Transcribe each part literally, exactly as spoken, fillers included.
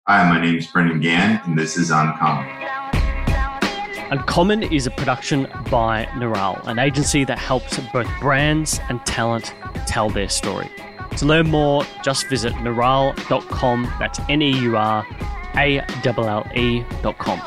Hi, my name is Brendan Gann, and this is Uncommon. Uncommon is a production by Neural, an agency that helps both brands and talent tell their story. To learn more, just visit neural dot com. That's N E U R A L L E dot com.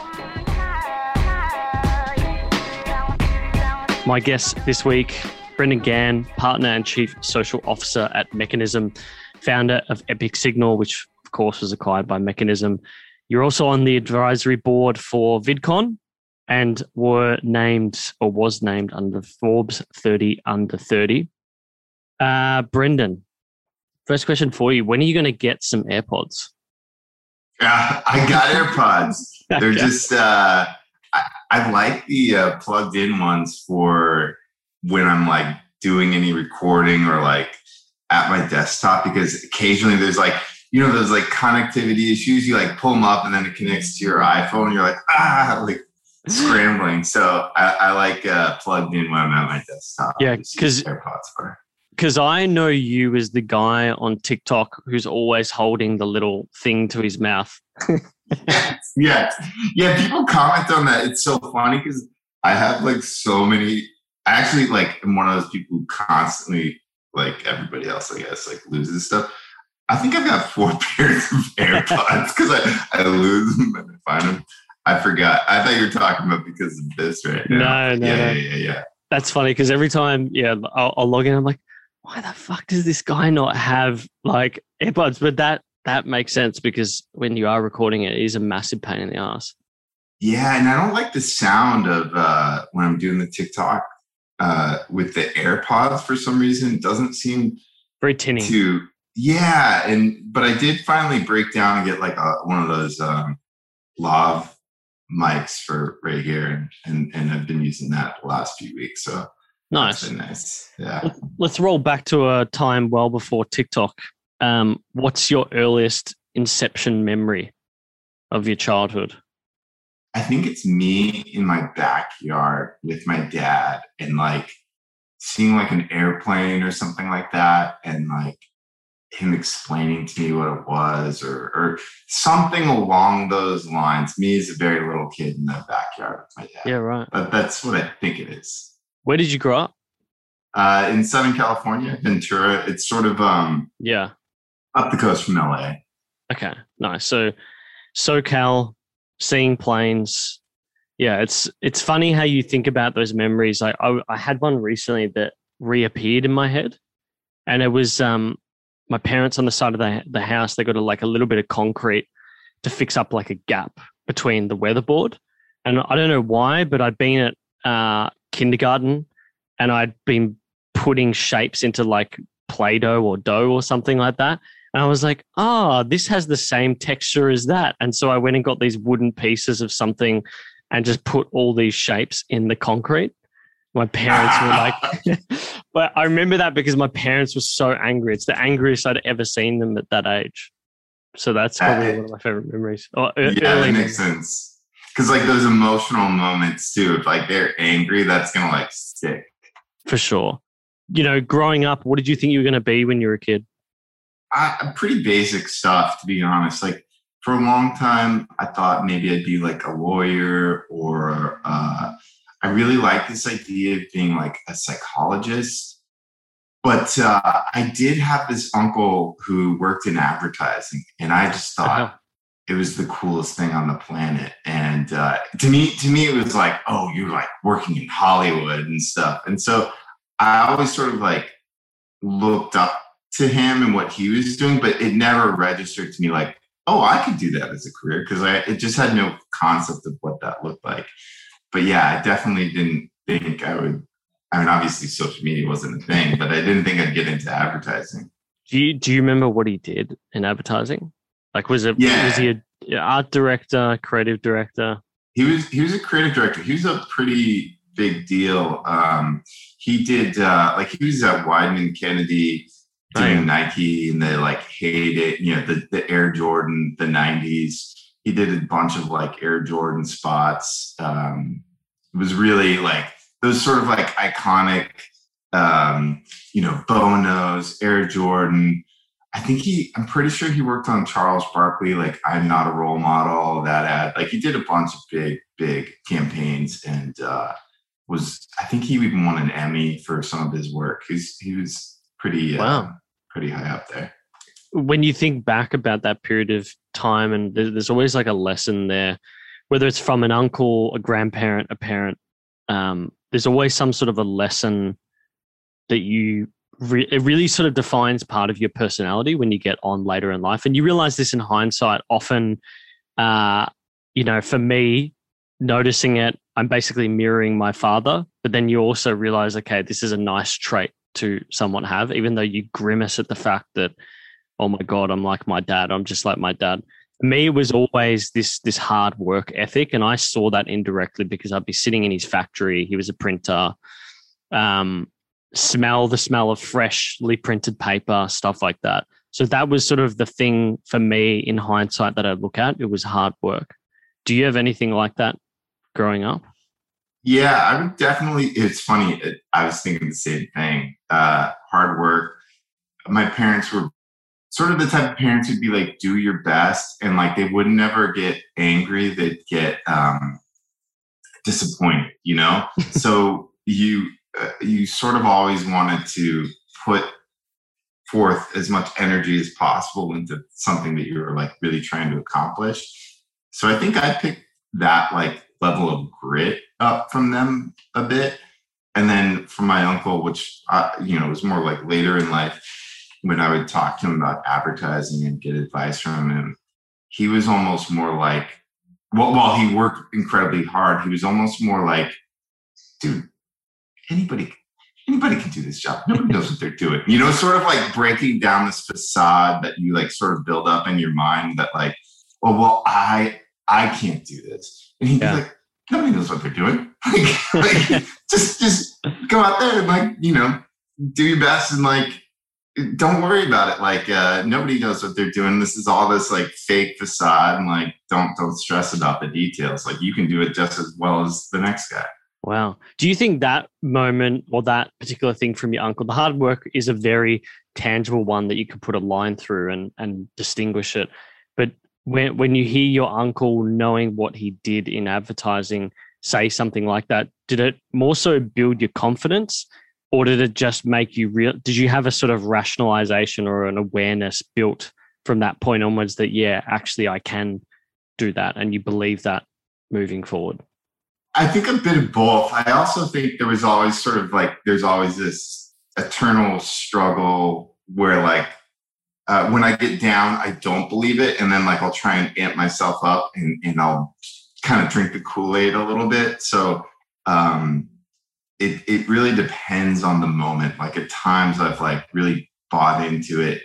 My guest this week, Brendan Gann, partner and chief social officer at Mechanism, founder of Epic Signal, which of course was acquired by Mechanism. You're also on the advisory board for VidCon and were named or was named under Forbes thirty under thirty. Uh, Brendan, first question for you. When are you going to get some AirPods? Yeah, I got AirPods. They're Okay. just, uh, I, I like the uh, plugged in ones for when I'm like doing any recording or like at my desktop, because occasionally there's like, you know, those like connectivity issues. You like pull them up and then it connects to your iPhone. And you're like, ah, like scrambling. So I, I like uh, plugged in when I'm at my desktop. Yeah, Just use because AirPods for. Because I know you as the guy on TikTok who's always holding the little thing to his mouth. Yes. Yeah, people comment on that. It's so funny because I have like so many. I actually like am one of those people who constantly, like everybody else, I guess, like loses stuff. I think I've got four pairs of AirPods because I, I lose them and I find them. I forgot. I thought you were talking about because of this right now. No, no, yeah, no. yeah, yeah, yeah. That's funny because every time, yeah, I'll, I'll log in. I'm like, why the fuck does this guy not have like AirPods? But that that makes sense because when you are recording it, it is a massive pain in the ass. Yeah, and I don't like the sound of uh, when I'm doing the TikTok uh, with the AirPods for some reason. It doesn't seem Very tinny. to. Yeah, and but I did finally break down and get like a, one of those um, lav mics for right here, and, and and I've been using that the last few weeks. So Nice. that's been nice. Yeah. Let's roll back to a time well before TikTok. Um, what's your earliest inception memory of your childhood? I think it's me in my backyard with my dad and like seeing like an airplane or something like that, and like him explaining to me what it was or or something along those lines. Me as a very little kid in the backyard with my dad. Yeah, right. But that's what I think it is. Where did you grow up? Uh, in Southern California, Ventura. It's sort of um Yeah. up the coast from L A. Okay, nice. So SoCal, seeing planes. Yeah, it's it's funny how you think about those memories. I, I I had one recently that reappeared in my head, and it was um my parents on the side of the the house. They got a, like a little bit of concrete to fix up like a gap between the weatherboard, and I don't know why, but I'd been at uh, kindergarten, and I'd been putting shapes into like Play-Doh or dough or something like that. And I was like, oh, this has the same texture as that. And so I went and got these wooden pieces of something and just put all these shapes in the concrete. My parents were like, but I remember that because my parents were so angry. It's the angriest I'd ever seen them at that age. So that's probably one of my favorite memories. Or Yeah, early that makes sense. Because like those emotional moments too, if like they're angry, that's gonna like stick. For sure. You know, growing up, what did you think you were going to be when you were a kid? I, pretty basic stuff, to be honest. Like for a long time, I thought maybe I'd be like a lawyer, or uh, I really like this idea of being like a psychologist. But uh, I did have this uncle who worked in advertising, and I just thought Uh-huh. it was the coolest thing on the planet. And uh, to me, to me, it was like, oh, you're like working in Hollywood and stuff. And so I always sort of like looked up to him and what he was doing, but it never registered to me like, oh, I could do that as a career, because I it just had no concept of what that looked like. But yeah, I definitely didn't think I would. I mean, obviously, social media wasn't a thing, but I didn't think I'd get into advertising. Do you, do you remember what he did in advertising? Like, was it Yeah. was he a yeah, art director, creative director? He was he was a creative director. He was a pretty big deal. Um, he did uh, like he was at Wideman Kennedy doing Oh, yeah. Nike in the like heyday, you know, the the Air Jordan, the nineties. He did a bunch of like Air Jordan spots. Um, it was really like those sort of like iconic, um, you know, Bonos, Air Jordan. I think he, I'm pretty sure he worked on Charles Barkley, like I'm Not a Role Model, that ad. Like he did a bunch of big, big campaigns and uh, was, I think he even won an Emmy for some of his work. He's, he was pretty, Wow. uh, pretty high up there. When you think back about that period of time, and there's, there's always like a lesson there, whether it's from an uncle, a grandparent, a parent, um, there's always some sort of a lesson that you re- it really sort of defines part of your personality when you get on later in life. And you realize this in hindsight often, uh, you know, for me, noticing it, I'm basically mirroring my father, but then you also realize, okay, this is a nice trait to somewhat have, even though you grimace at the fact that, oh my God, I'm like my dad. I'm just like my dad. For me, it was always this, this hard work ethic. And I saw that indirectly because I'd be sitting in his factory. He was a printer, um, smell the smell of freshly printed paper, stuff like that. So that was sort of the thing for me in hindsight that I look at. It was hard work. Do you have anything like that growing up? Yeah, I would definitely. It's funny. It, I was thinking the same thing. Uh, hard work. My parents were sort of the type of parents who'd be like, do your best. And like, they would never get angry. They'd get um, disappointed, you know? So you, uh, you sort of always wanted to put forth as much energy as possible into something that you were like really trying to accomplish. So I think I picked that like level of grit up from them a bit. And then from my uncle, which, uh, you know, was more like later in life, when I would talk to him about advertising and get advice from him, he was almost more like, well, while he worked incredibly hard, he was almost more like, dude, anybody, anybody can do this job. Nobody knows what they're doing. You know, sort of like breaking down this facade that you like sort of build up in your mind that like, oh, well, I, I can't do this. And he'd yeah. be like, nobody knows what they're doing. like, like just, just go out there and like, you know, do your best and like, don't worry about it. Like, uh, nobody knows what they're doing. This is all this like fake facade and like, don't, don't stress about the details. Like you can do it just as well as the next guy. Wow. Do you think that moment or that particular thing from your uncle, the hard work is a very tangible one that you could put a line through and, and distinguish it. But when, when you hear your uncle knowing what he did in advertising, say something like that, did it more so build your confidence? Or did it just make you real? Did you have a sort of rationalization or an awareness built from that point onwards that, yeah, actually I can do that, and you believe that moving forward? I think a bit of both. I also think there was always sort of like, there's always this eternal struggle where like, uh, when I get down, I don't believe it. And then like, I'll try and amp myself up and, and I'll kind of drink the Kool-Aid a little bit. So, um, It it really depends on the moment. Like at times I've like really bought into it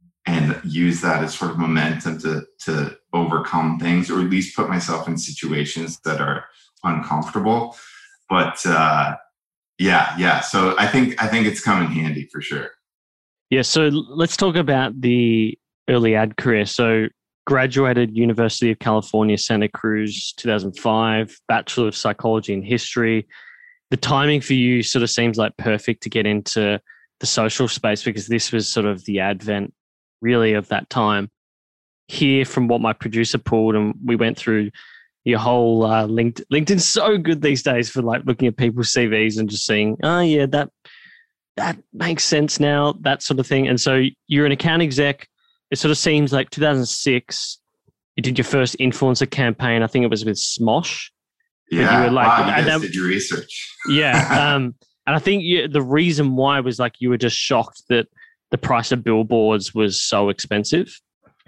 and used that as sort of momentum to to overcome things, or at least put myself in situations that are uncomfortable. But uh, yeah, yeah. So I think I think it's come in handy for sure. Yeah. So let's talk about the early ad career. So graduated University of California, Santa Cruz, two thousand five, Bachelor of Psychology and History. The timing for you sort of seems like perfect to get into the social space because this was sort of the advent really of that time. Here from what my producer pulled, and we went through your whole uh, LinkedIn. LinkedIn's so good these days for like looking at people's C Vs and just seeing, oh yeah, that that makes sense now, that sort of thing. And so you're an account exec. It sort of seems like two thousand six, you did your first influencer campaign. I think it was with Smosh. Yeah, you were like, wow, you and guys that, did your research. yeah, um, and I think you, the reason why was like you were just shocked that the price of billboards was so expensive,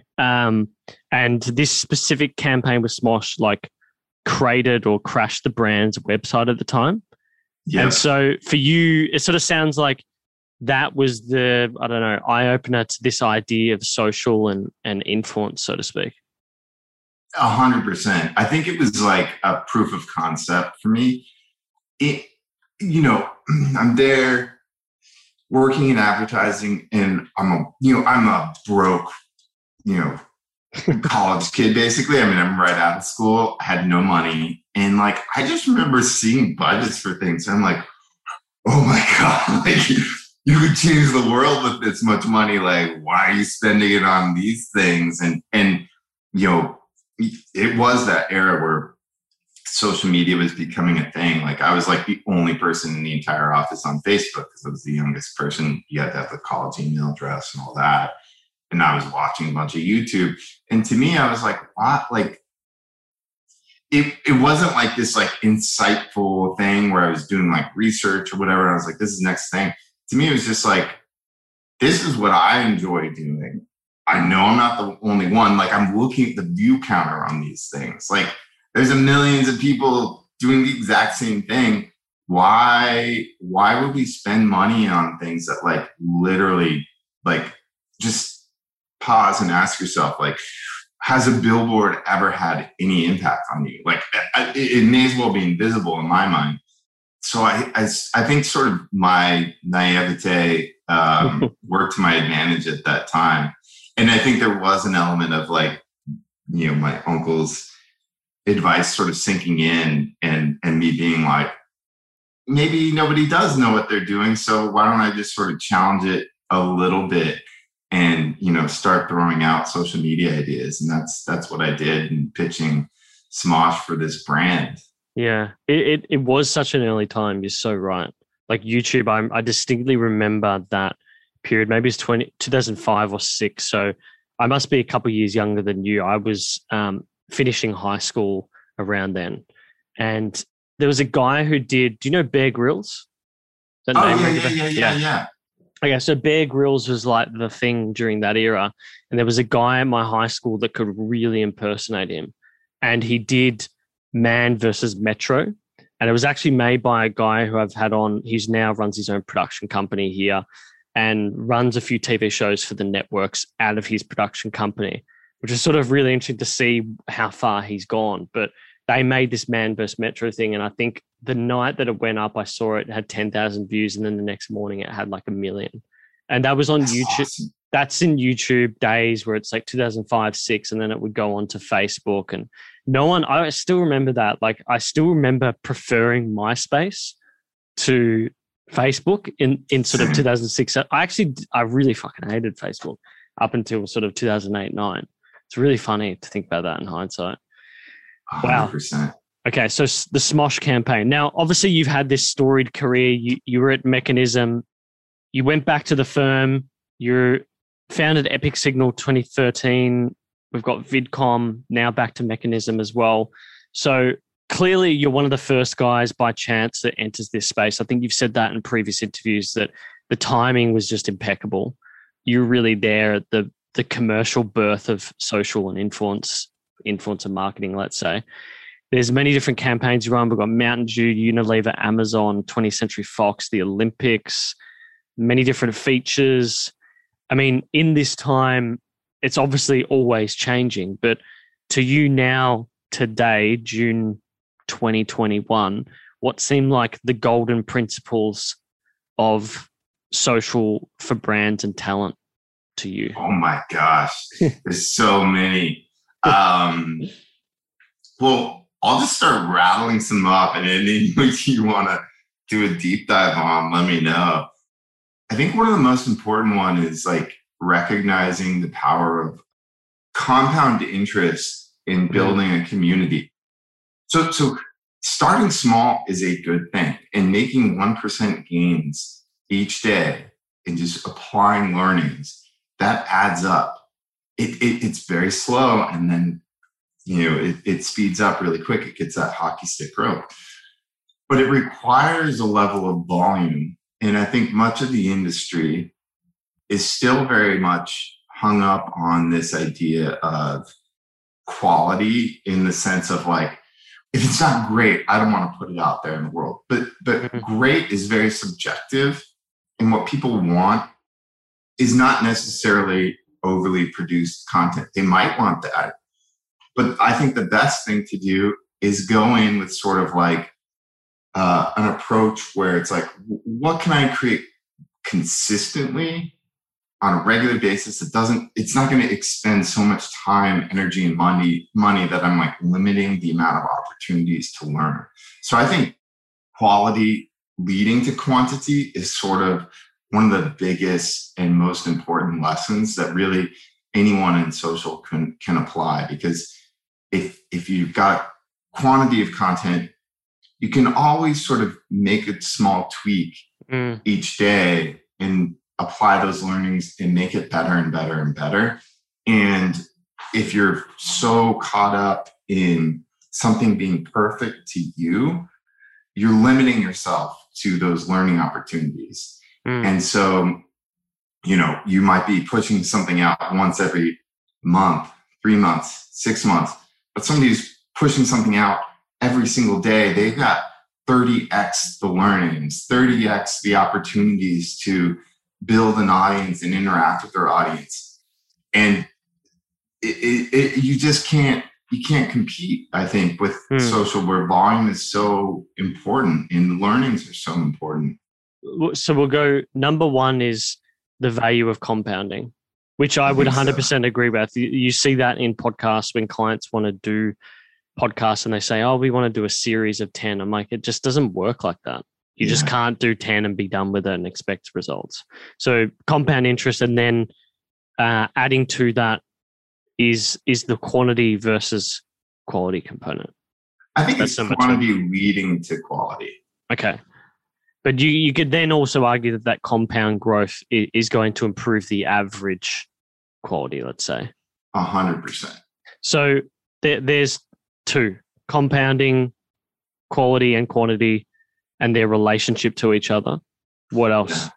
um, and this specific campaign with Smosh like created or crashed the brand's website at the time. Yeah, and so for you, it sort of sounds like that was the I don't know eye opener to this idea of social and and influence, so to speak. A hundred percent. I think it was like a proof of concept for me. It, you know, I'm there working in advertising, and I'm a, you know, I'm a broke, you know, college kid basically. I mean, I'm right out of school. I had no money, and like I just remember seeing budgets for things. And I'm like, oh my god, like you could change the world with this much money. Like, why are you spending it on these things? And, and, you know, it was that era where social media was becoming a thing. Like I was like the only person in the entire office on Facebook because I was the youngest person. You had to have the college email address and all that. And I was watching a bunch of YouTube. And to me, I was like, what? Like, it, it wasn't like this like insightful thing where I was doing like research or whatever. And I was like, this is the next thing. To me, it was just like, this is what I enjoy doing. I know I'm not the only one. Like I'm looking at the view counter on these things. Like there's a millions of people doing the exact same thing. Why, why would we spend money on things that like literally like just pause and ask yourself, like, has a billboard ever had any impact on you? Like it, it may as well be invisible in my mind. So I, I, I think sort of my naivete um, worked to my advantage at that time. And I think there was an element of like, you know, my uncle's advice sort of sinking in and, and me being like, maybe nobody does know what they're doing. So why don't I just sort of challenge it a little bit and, you know, start throwing out social media ideas. And that's, that's what I did in pitching Smosh for this brand. Yeah, it, it, it was such an early time. You're so right. Like YouTube, I, I distinctly remember that period. Maybe it's twenty, two thousand five or six. So I must be a couple of years younger than you. I was um, finishing high school around then. And there was a guy who did, do you know Bear Grylls? Oh, yeah, yeah, yeah, yeah, yeah. Okay, so Bear Grylls was like the thing during that era. And there was a guy at my high school that could really impersonate him. And he did Man versus Metro. And it was actually made by a guy who I've had on. He's now runs his own production company here and runs a few T V shows for the networks out of his production company, which is sort of really interesting to see how far he's gone. But they made this Man versus Metro thing. And I think the night that it went up, I saw it had ten thousand views. And then the next morning it had like a million. And that was on That's YouTube. Awesome. That's in YouTube days where it's like two thousand five, six, and then it would go on to Facebook. And no one, I still remember that. Like, I still remember preferring MySpace to Facebook in, in sort of two thousand six. I actually, I really fucking hated Facebook up until sort of two thousand eight, nine. It's really funny to think about that in hindsight. one hundred percent. Wow. Okay, so the Smosh campaign. Now, obviously, you've had this storied career. You, you were at Mechanism. You went back to the firm. You founded Epic Signal twenty thirteen. We've got VidCom, now back to Mechanism as well. So clearly you're one of the first guys by chance that enters this space. I think you've said that in previous interviews that the timing was just impeccable. You're really there at the, the commercial birth of social and influence, influencer marketing, let's say. There's many different campaigns you run. We've got Mountain Dew, Unilever, Amazon, twentieth Century Fox, the Olympics, many different features. I mean, in this time, it's obviously always changing, but to you now, today, June twenty twenty-one, what seem like the golden principles of social for brands and talent to you? Oh my gosh, there's so many. Um, well, I'll just start rattling some up, and any which you want to do a deep dive on, let me know. I think one of the most important one is like recognizing the power of compound interest in building a community. So, so starting small is a good thing, and making one percent gains each day and just applying learnings, that adds up. It, it, it's very slow, and then, you know, it, it speeds up really quick. It gets that hockey stick growth. But it requires a level of volume. And I think much of the industry is still very much hung up on this idea of quality, in the sense of like, if it's not great, I don't want to put it out there in the world. But but mm-hmm. Great is very subjective. And what people want is not necessarily overly produced content. They might want that. But I think the best thing to do is go in with sort of like uh, an approach where it's like, what can I create consistently on a regular basis? It doesn't, it's not going to expend so much time, energy, and money, money that I'm like limiting the amount of opportunities to learn. So I think quality leading to quantity is sort of one of the biggest and most important lessons that really anyone in social can, can apply. Because if, if you've got quantity of content, you can always sort of make a small tweak mm. each day and apply those learnings and make it better and better and better. And if you're so caught up in something being perfect to you, you're limiting yourself to those learning opportunities. Mm. And so, you know, you might be pushing something out once every month, three months, six months, but somebody who's pushing something out every single day, they've got thirty x the learnings, thirty x the opportunities to build an audience and interact with their audience. And it, it, it, you just can't, you can't compete, I think, with hmm. social, where volume is so important and the learnings are so important. So we'll go, number one is the value of compounding, which I, I would one hundred percent so. agree with. You, you see that in podcasts when clients want to do podcasts and they say, oh, we want to do a series of ten. I'm like, it just doesn't work like that. You yeah. just can't do ten and be done with it and expect results. So compound interest, and then uh, adding to that is is the quantity versus quality component. I think That's it's quantity two. leading to quality. Okay. But you, you could then also argue that that compound growth is going to improve the average quality, let's say. A hundred percent. So there, there's two: compounding, quality and quantity, and their relationship to each other. What else? Yeah.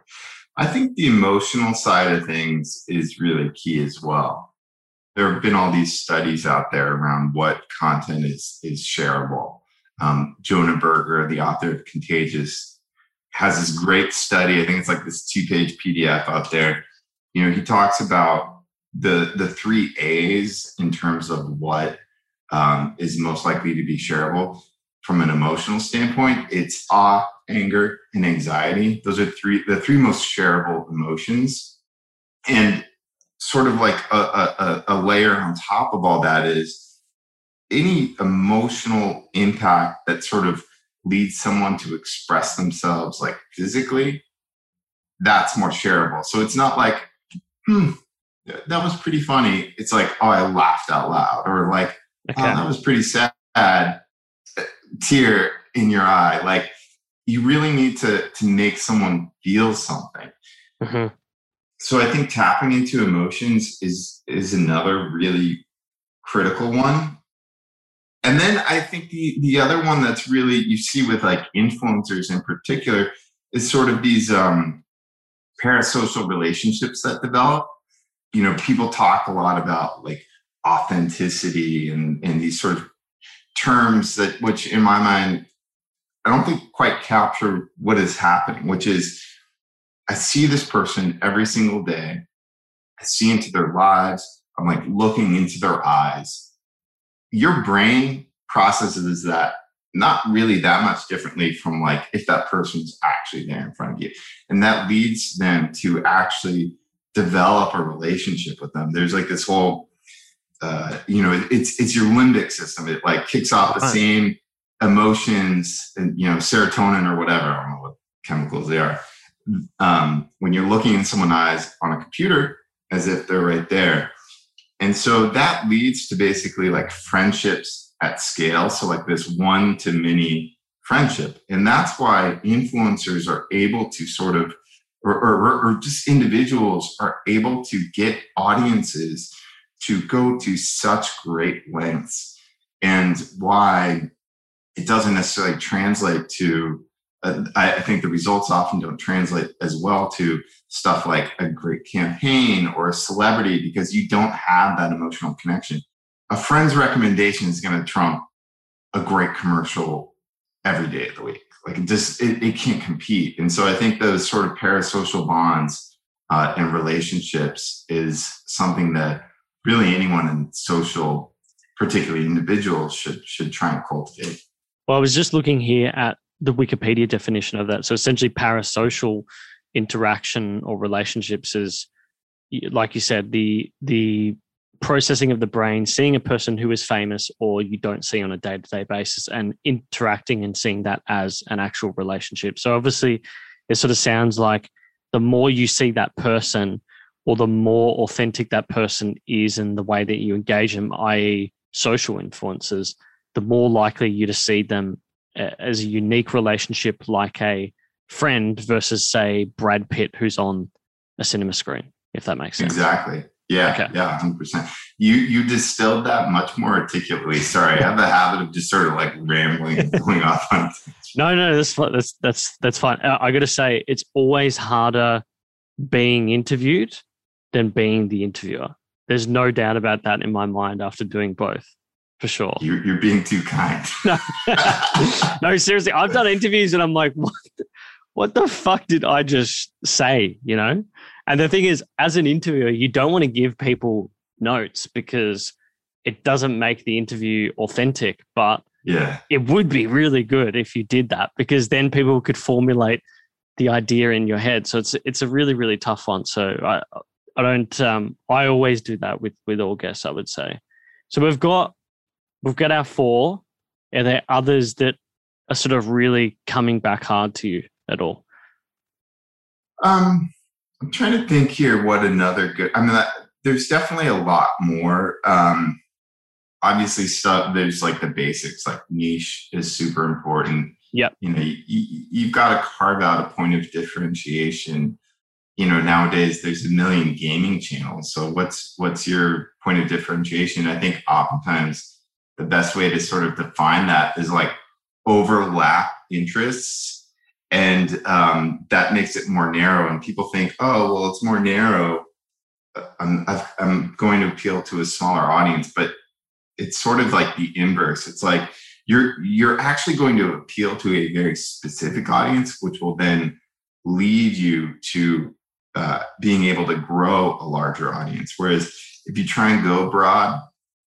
I think the emotional side of things is really key as well. There have been all these studies out there around what content is, is shareable. Um, Jonah Berger, the author of Contagious, has this great study. I think it's like this two-page P D F out there. You know, he talks about the, the three A's in terms of what um, is most likely to be shareable. From an emotional standpoint, it's awe, anger, and anxiety. Those are three the three most shareable emotions. And sort of like a, a, a layer on top of all that is any emotional impact that sort of leads someone to express themselves like physically, that's more shareable. So it's not like, hmm, that was pretty funny. It's like, oh, I laughed out loud, or like, okay. oh, that was pretty sad. Tear in your eye. Like, you really need to to make someone feel something. Mm-hmm. So I think tapping into emotions is is another really critical one. And then I think the the other one that's really, you see with like influencers in particular, is sort of these um, parasocial relationships that develop. You know, people talk a lot about like authenticity and and these sort of terms that, which in my mind, I don't think quite capture what is happening, which is I see this person every single day. I see into their lives. I'm like looking into their eyes. Your brain processes that not really that much differently from like if that person's actually there in front of you. And that leads them to actually develop a relationship with them. There's like this whole Uh, you know, it's it's your limbic system. It like kicks off the same emotions and, you know, serotonin or whatever. I don't know what chemicals they are. Um, when you're looking in someone's eyes on a computer as if they're right there. And so that leads to basically like friendships at scale. So like this one to many friendship. And that's why influencers are able to sort of, or, or, or just individuals are able to get audiences to go to such great lengths, and why it doesn't necessarily translate to, uh, I, I think the results often don't translate as well to stuff like a great campaign or a celebrity, because you don't have that emotional connection. A friend's recommendation is going to trump a great commercial every day of the week. Like it just, it, it can't compete. And so I think those sort of parasocial bonds uh, and relationships is something that really anyone in social, particularly individuals, should should try and cultivate. Well, I was just looking here at the Wikipedia definition of that. So essentially parasocial interaction or relationships is, like you said, the the processing of the brain, seeing a person who is famous or you don't see on a day-to-day basis and interacting and seeing that as an actual relationship. So obviously it sort of sounds like the more you see that person, or the more authentic that person is in the way that you engage them, that is social influencers, the more likely you to see them as a unique relationship like a friend versus, say, Brad Pitt, who's on a cinema screen, if that makes sense. Exactly. Yeah. Okay. Yeah. one hundred percent. You, you distilled that much more articulately. Sorry. I have the habit of just sort of like rambling and going off on. No, no, that's, that's, that's, that's fine. I got to say, it's always harder being interviewed than being the interviewer. There's no doubt about that in my mind after doing both, for sure. You're, you're being too kind. No. No, seriously. I've done interviews and I'm like, what the, what the fuck did I just say, you know? And the thing is, as an interviewer, you don't want to give people notes because it doesn't make the interview authentic, but yeah, it would be really good if you did that, because then people could formulate the idea in your head. So it's it's a really, really tough one. So I I don't um I always do that with with all guests, I would say. So we've got we've got our four. Are there others that are sort of really coming back hard to you at all? Um, I'm trying to think here what another good, I mean, that, there's definitely a lot more. Um, obviously stuff, there's like the basics, like niche is super important. Yep. You know, you, you, you've got to carve out a point of differentiation. You know, nowadays there's a million gaming channels. So what's, what's your point of differentiation? I think oftentimes the best way to sort of define that is like overlap interests. And um, that makes it more narrow. And people think, oh, well, it's more narrow. I'm, I've, I'm going to appeal to a smaller audience, but it's sort of like the inverse. It's like you're you're actually going to appeal to a very specific audience, which will then lead you to uh, being able to grow a larger audience. Whereas if you try and go broad,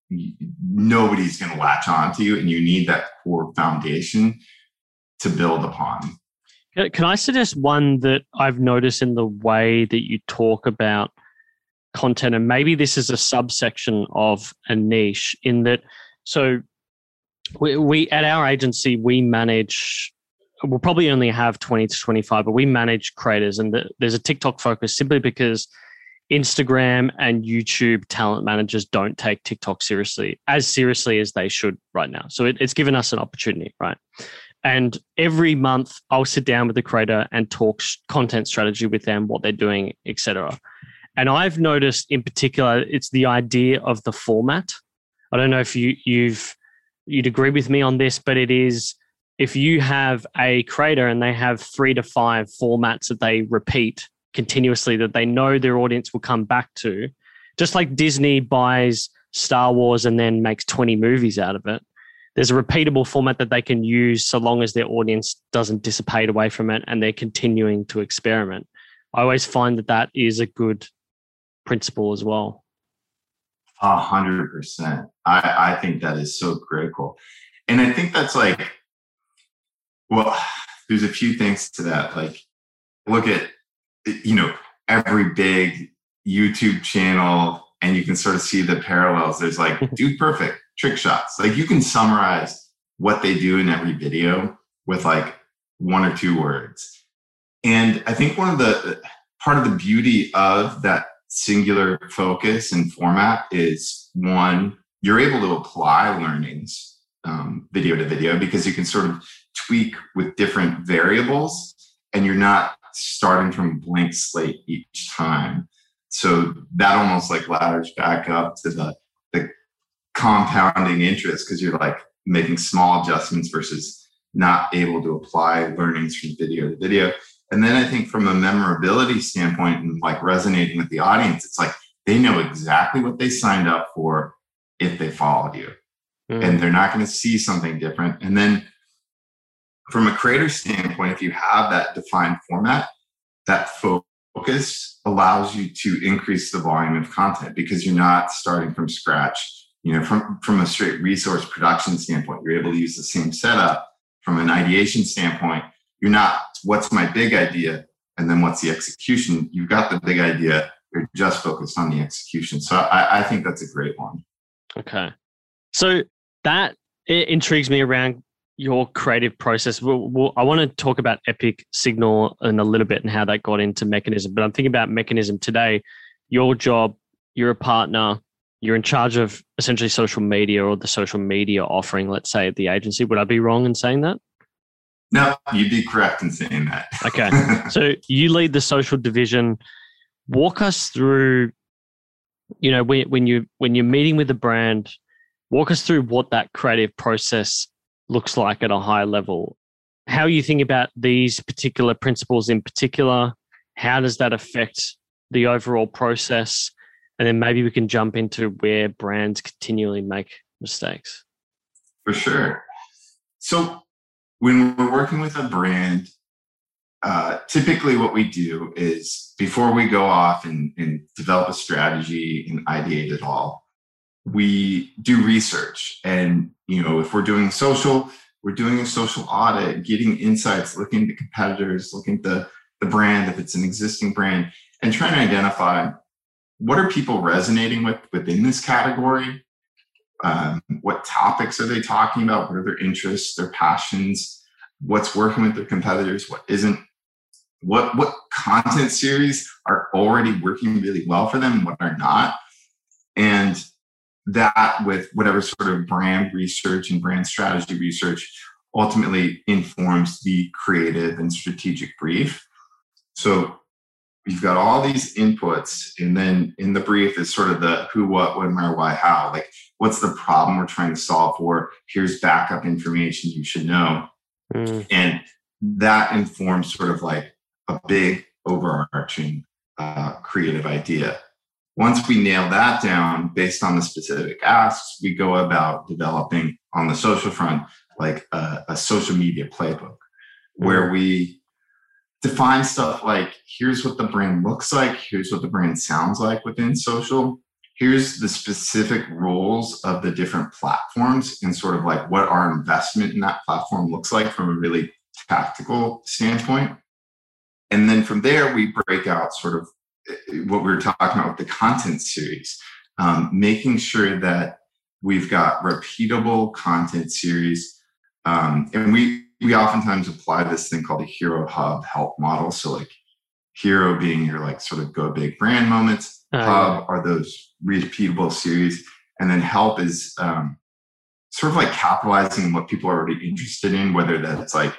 nobody's going to latch on to you, and you need that core foundation to build upon. Can I suggest one that I've noticed in the way that you talk about content, and maybe this is a subsection of a niche, in that, so we, we at our agency, we manage, we'll probably only have twenty to twenty-five, but we manage creators, and the, there's a TikTok focus simply because Instagram and YouTube talent managers don't take TikTok seriously, as seriously as they should right now. So it, it's given us an opportunity, right? And every month I'll sit down with the creator and talk content strategy with them, what they're doing, et cetera. And I've noticed in particular, it's the idea of the format. I don't know if you, you've, you'd agree with me on this, but it is, if you have a creator and they have three to five formats that they repeat continuously, that they know their audience will come back to, just like Disney buys Star Wars and then makes twenty movies out of it. There's a repeatable format that they can use so long as their audience doesn't dissipate away from it and they're continuing to experiment. I always find that that is a good principle as well. A hundred percent. I, I think that is so critical. And I think that's like, well, there's a few things to that. Like, look at, you know, every big YouTube channel, and you can sort of see the parallels. There's like, dude, perfect. Trick shots. Like, you can summarize what they do in every video with like one or two words. And I think one of the part of the beauty of that singular focus and format is, one, you're able to apply learnings um, video to video, because you can sort of tweak with different variables and you're not starting from a blank slate each time. So that almost like ladders back up to the, the compounding interest, because you're like making small adjustments versus not able to apply learnings from video to video. And then I think from a memorability standpoint and like resonating with the audience, it's like they know exactly what they signed up for if they followed you. Mm. And they're not going to see something different. And then from a creator standpoint, if you have that defined format, that focus allows you to increase the volume of content, because you're not starting from scratch. You know, from, from a straight resource production standpoint, you're able to use the same setup. From an ideation standpoint, you're not, what's my big idea? And then what's the execution? You've got the big idea. You're just focused on the execution. So I, I think that's a great one. Okay. So that it intrigues me around your creative process. We'll, we'll, I want to talk about Epic, Signal in a little bit and how that got into Mechanism. But I'm thinking about Mechanism today. Your job, you're a partner, you're in charge of essentially social media or the social media offering, let's say, at the agency. Would I be wrong in saying that? No, you'd be correct in saying that. Okay. So you lead the social division. Walk us through, you know, when, when, you, when you're meeting with the brand, walk us through what that creative process looks like at a high level. How you think about these particular principles in particular, how does that affect the overall process? And then maybe we can jump into where brands continually make mistakes. For sure. So when we're working with a brand, uh, typically what we do is before we go off and, and develop a strategy and ideate it all, we do research. And, you know, if we're doing social, we're doing a social audit, getting insights, looking at competitors, looking at the, the brand, if it's an existing brand, and trying to identify what are people resonating with within this category? Um, what topics are they talking about? What are their interests, their passions? What's working with their competitors? What isn't? What, what content series are already working really well for them and what are not? And that with whatever sort of brand research and brand strategy research ultimately informs the creative and strategic brief. So you've got all these inputs, and then in the brief is sort of the who, what, when, where, why, how. Like, what's the problem we're trying to solve for? Here's backup information you should know. Mm. And that informs sort of like a big overarching uh, creative idea. Once we nail that down based on the specific asks, we go about developing on the social front, like a, a social media playbook, where we define stuff like, here's what the brand looks like, here's what the brand sounds like within social, here's the specific roles of the different platforms, and sort of like what our investment in that platform looks like from a really tactical standpoint. And then from there, we break out sort of what we were talking about with the content series, um, making sure that we've got repeatable content series. Um, and we we oftentimes apply this thing called a hero hub help model. So like hero being your like sort of go big brand moments, uh, hub yeah. are those repeatable series. And then help is um, sort of like capitalizing on what people are already interested in, whether that's like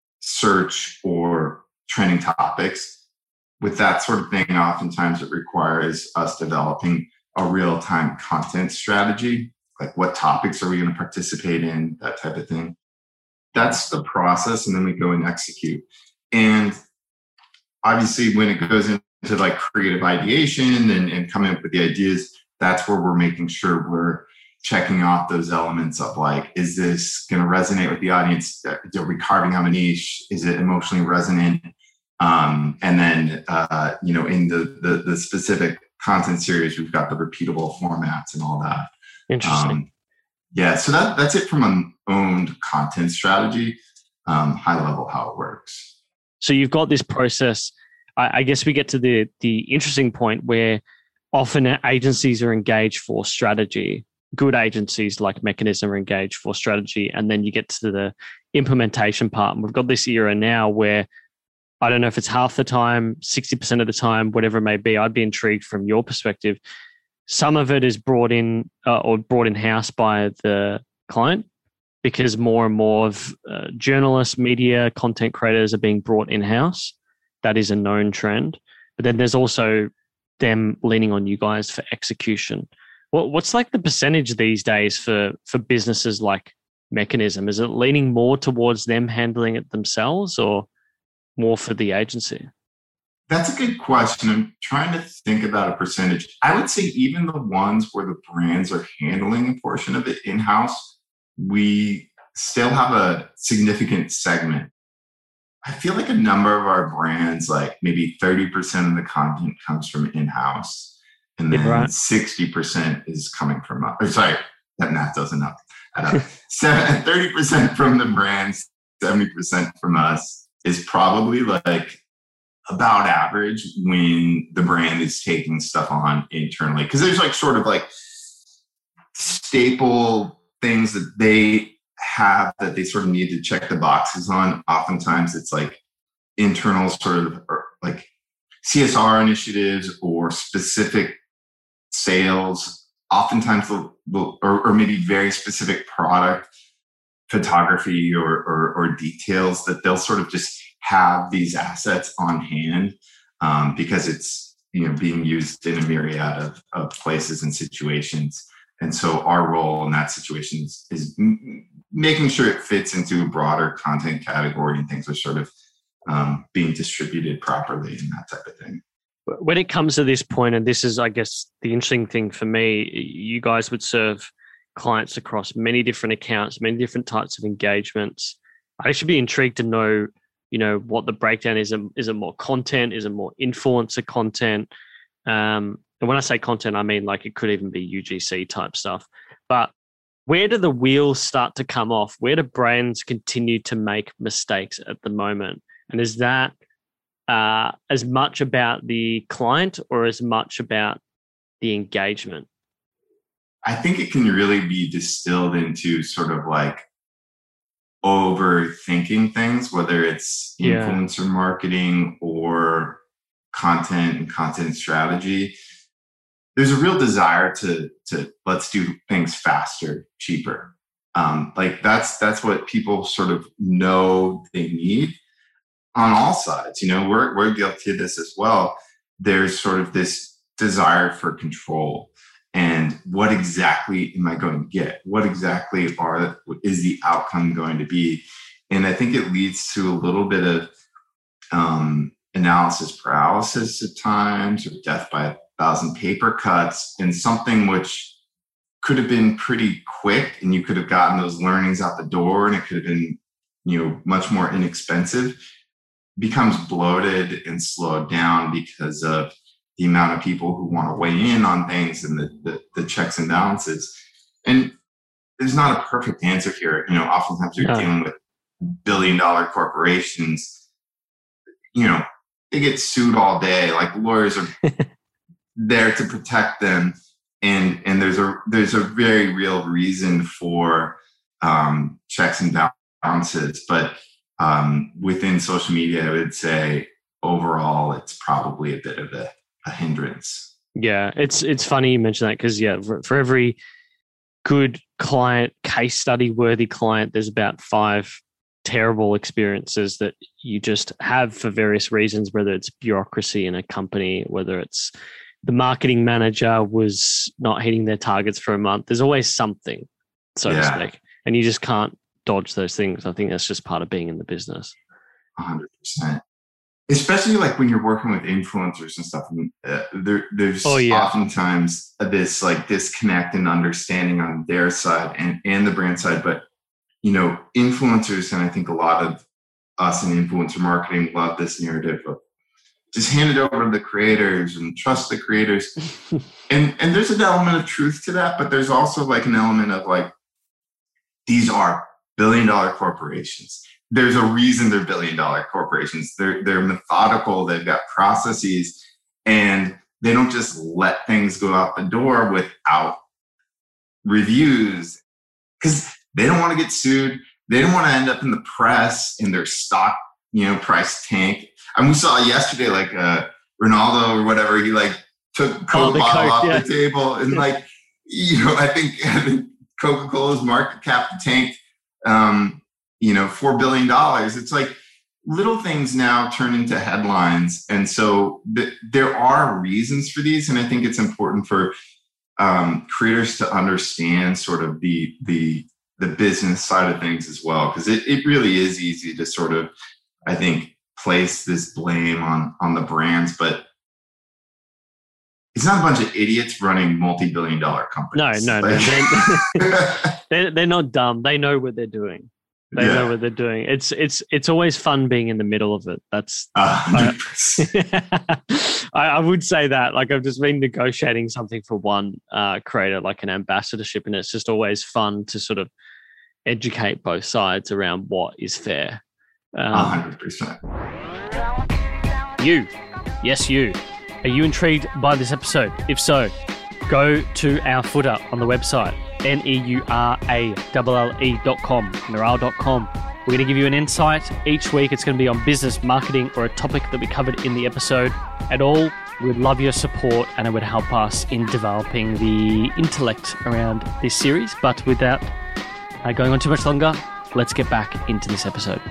search or trending topics. With that sort of thing, oftentimes it requires us developing a real-time content strategy, like what topics are we going to participate in, that type of thing. That's the process, and then we go and execute. And obviously, when it goes into like creative ideation and, and coming up with the ideas, that's where we're making sure we're checking off those elements of like, is this going to resonate with the audience? Are we carving out a niche? Is it emotionally resonant? Um, and then, uh, you know, in the, the the specific content series, we've got the repeatable formats and all that. Interesting. Um, yeah, so that that's it from an owned content strategy, um, high level how it works. So you've got this process. I, I guess we get to the the interesting point where often agencies are engaged for strategy. Good agencies like Mechanism are engaged for strategy, and then you get to the implementation part. And we've got this era now where I don't know if it's half the time, sixty percent of the time, whatever it may be. I'd be intrigued from your perspective. Some of it is brought in uh, or brought in-house by the client, because more and more of uh, journalists, media, content creators are being brought in-house. That is a known trend. But then there's also them leaning on you guys for execution. What, what's like the percentage these days for, for businesses like Mechanism? Is it leaning more towards them handling it themselves, or more for the agency? That's a good question. I'm trying to think about a percentage. I would say even the ones where the brands are handling a portion of it in-house, we still have a significant segment. I feel like a number of our brands, like maybe thirty percent of the content comes from in-house, and then right. sixty percent is coming from, or sorry, that math doesn't up. thirty percent from the brands, seventy percent from us is probably like about average when the brand is taking stuff on internally. Because there's like sort of like staple things that they have that they sort of need to check the boxes on. Oftentimes it's like internal sort of or like C S R initiatives or specific sales. Oftentimes they'll, they'll or, or maybe very specific product photography or, or, or details that they'll sort of just have these assets on hand um, because it's, you know, being used in a myriad of, of places and situations. And so our role in that situation is, is m- making sure it fits into a broader content category and things are sort of um, being distributed properly and that type of thing. When it comes to this point, and this is, I guess, the interesting thing for me, you guys would serve clients across many different accounts, many different types of engagements. I should be intrigued to know, you know, what the breakdown is. Is it more content? Is it more influencer content? Um, and when I say content, I mean like it could even be U G C type stuff. But where do the wheels start to come off? Where do brands continue to make mistakes at the moment? And is that uh, as much about the client or as much about the engagement? I think it can really be distilled into sort of like overthinking things, whether it's Yeah. influencer marketing or content and content strategy. There's a real desire to to let's do things faster, cheaper. Um, like that's that's what people sort of know they need on all sides. You know, we're we're guilty of this as well. There's sort of this desire for control. And what exactly am I going to get? What exactly are is the outcome going to be? And I think it leads to a little bit of um, analysis paralysis at times, or death by a thousand paper cuts, and something which could have been pretty quick, and you could have gotten those learnings out the door, and it could have been, you know, much more inexpensive, becomes bloated and slowed down because of the amount of people who want to weigh in on things and the, the, the checks and balances. And there's not a perfect answer here. You know, oftentimes you're No. dealing with billion dollar corporations, you know, they get sued all day. Like lawyers are there to protect them. And, and there's a, there's a very real reason for um, checks and balances. But um, within social media, I would say overall, it's probably a bit of a, a hindrance. Yeah, it's it's funny you mention that because yeah, for, for every good client, case study worthy client, there's about five terrible experiences that you just have for various reasons, whether it's bureaucracy in a company, whether it's the marketing manager was not hitting their targets for a month. There's always something, so Yeah. to speak, and you just can't dodge those things. I think that's just part of being in the business. one hundred percent. Especially like when you're working with influencers and stuff, uh, there, there's Oh, yeah. oftentimes this like disconnect and understanding on their side and, and the brand side. But, you know, influencers, and I think a lot of us in influencer marketing love this narrative of just hand it over to the creators and trust the creators. and and there's an element of truth to that, but there's also like an element of like, these are billion dollar corporations. There's a reason they're billion dollar corporations. They're they're methodical. They've got processes, and they don't just let things go out the door without reviews because they don't want to get sued. They don't want to end up in the press and their stock, you know, price tank. And we saw yesterday, like uh, Ronaldo or whatever, he like took Coke Oh, the bottle Coke, off yeah. the table, and like, you know, I think, I think Coca-Cola's market cap tanked. Um, you know, four billion dollars. It's like little things now turn into headlines. And so th- there are reasons for these. And I think it's important for um, creators to understand sort of the, the, the business side of things as well. Cause it, it really is easy to sort of, I think, place this blame on, on the brands, but it's not a bunch of idiots running multi-billion dollar companies. No, no, no. They're, they're, they're not dumb. They know what they're doing. They Yeah. know what they're doing. It's it's it's always fun being in the middle of it. That's one hundred percent. I, I would say that. Like I've just been negotiating something for one uh, creator, like an ambassadorship, and it's just always fun to sort of educate both sides around what is fair. Um, one hundred percent. You, yes, you. Are you intrigued by this episode? If so, go to our footer on the website, N E U R A L L E dot com, neural dot com. We're going to give you an insight. Each week it's going to be on business, marketing, or a topic that we covered in the episode. At all, we'd love your support and it would help us in developing the intellect around this series. But without uh, going on too much longer, let's get back into this episode.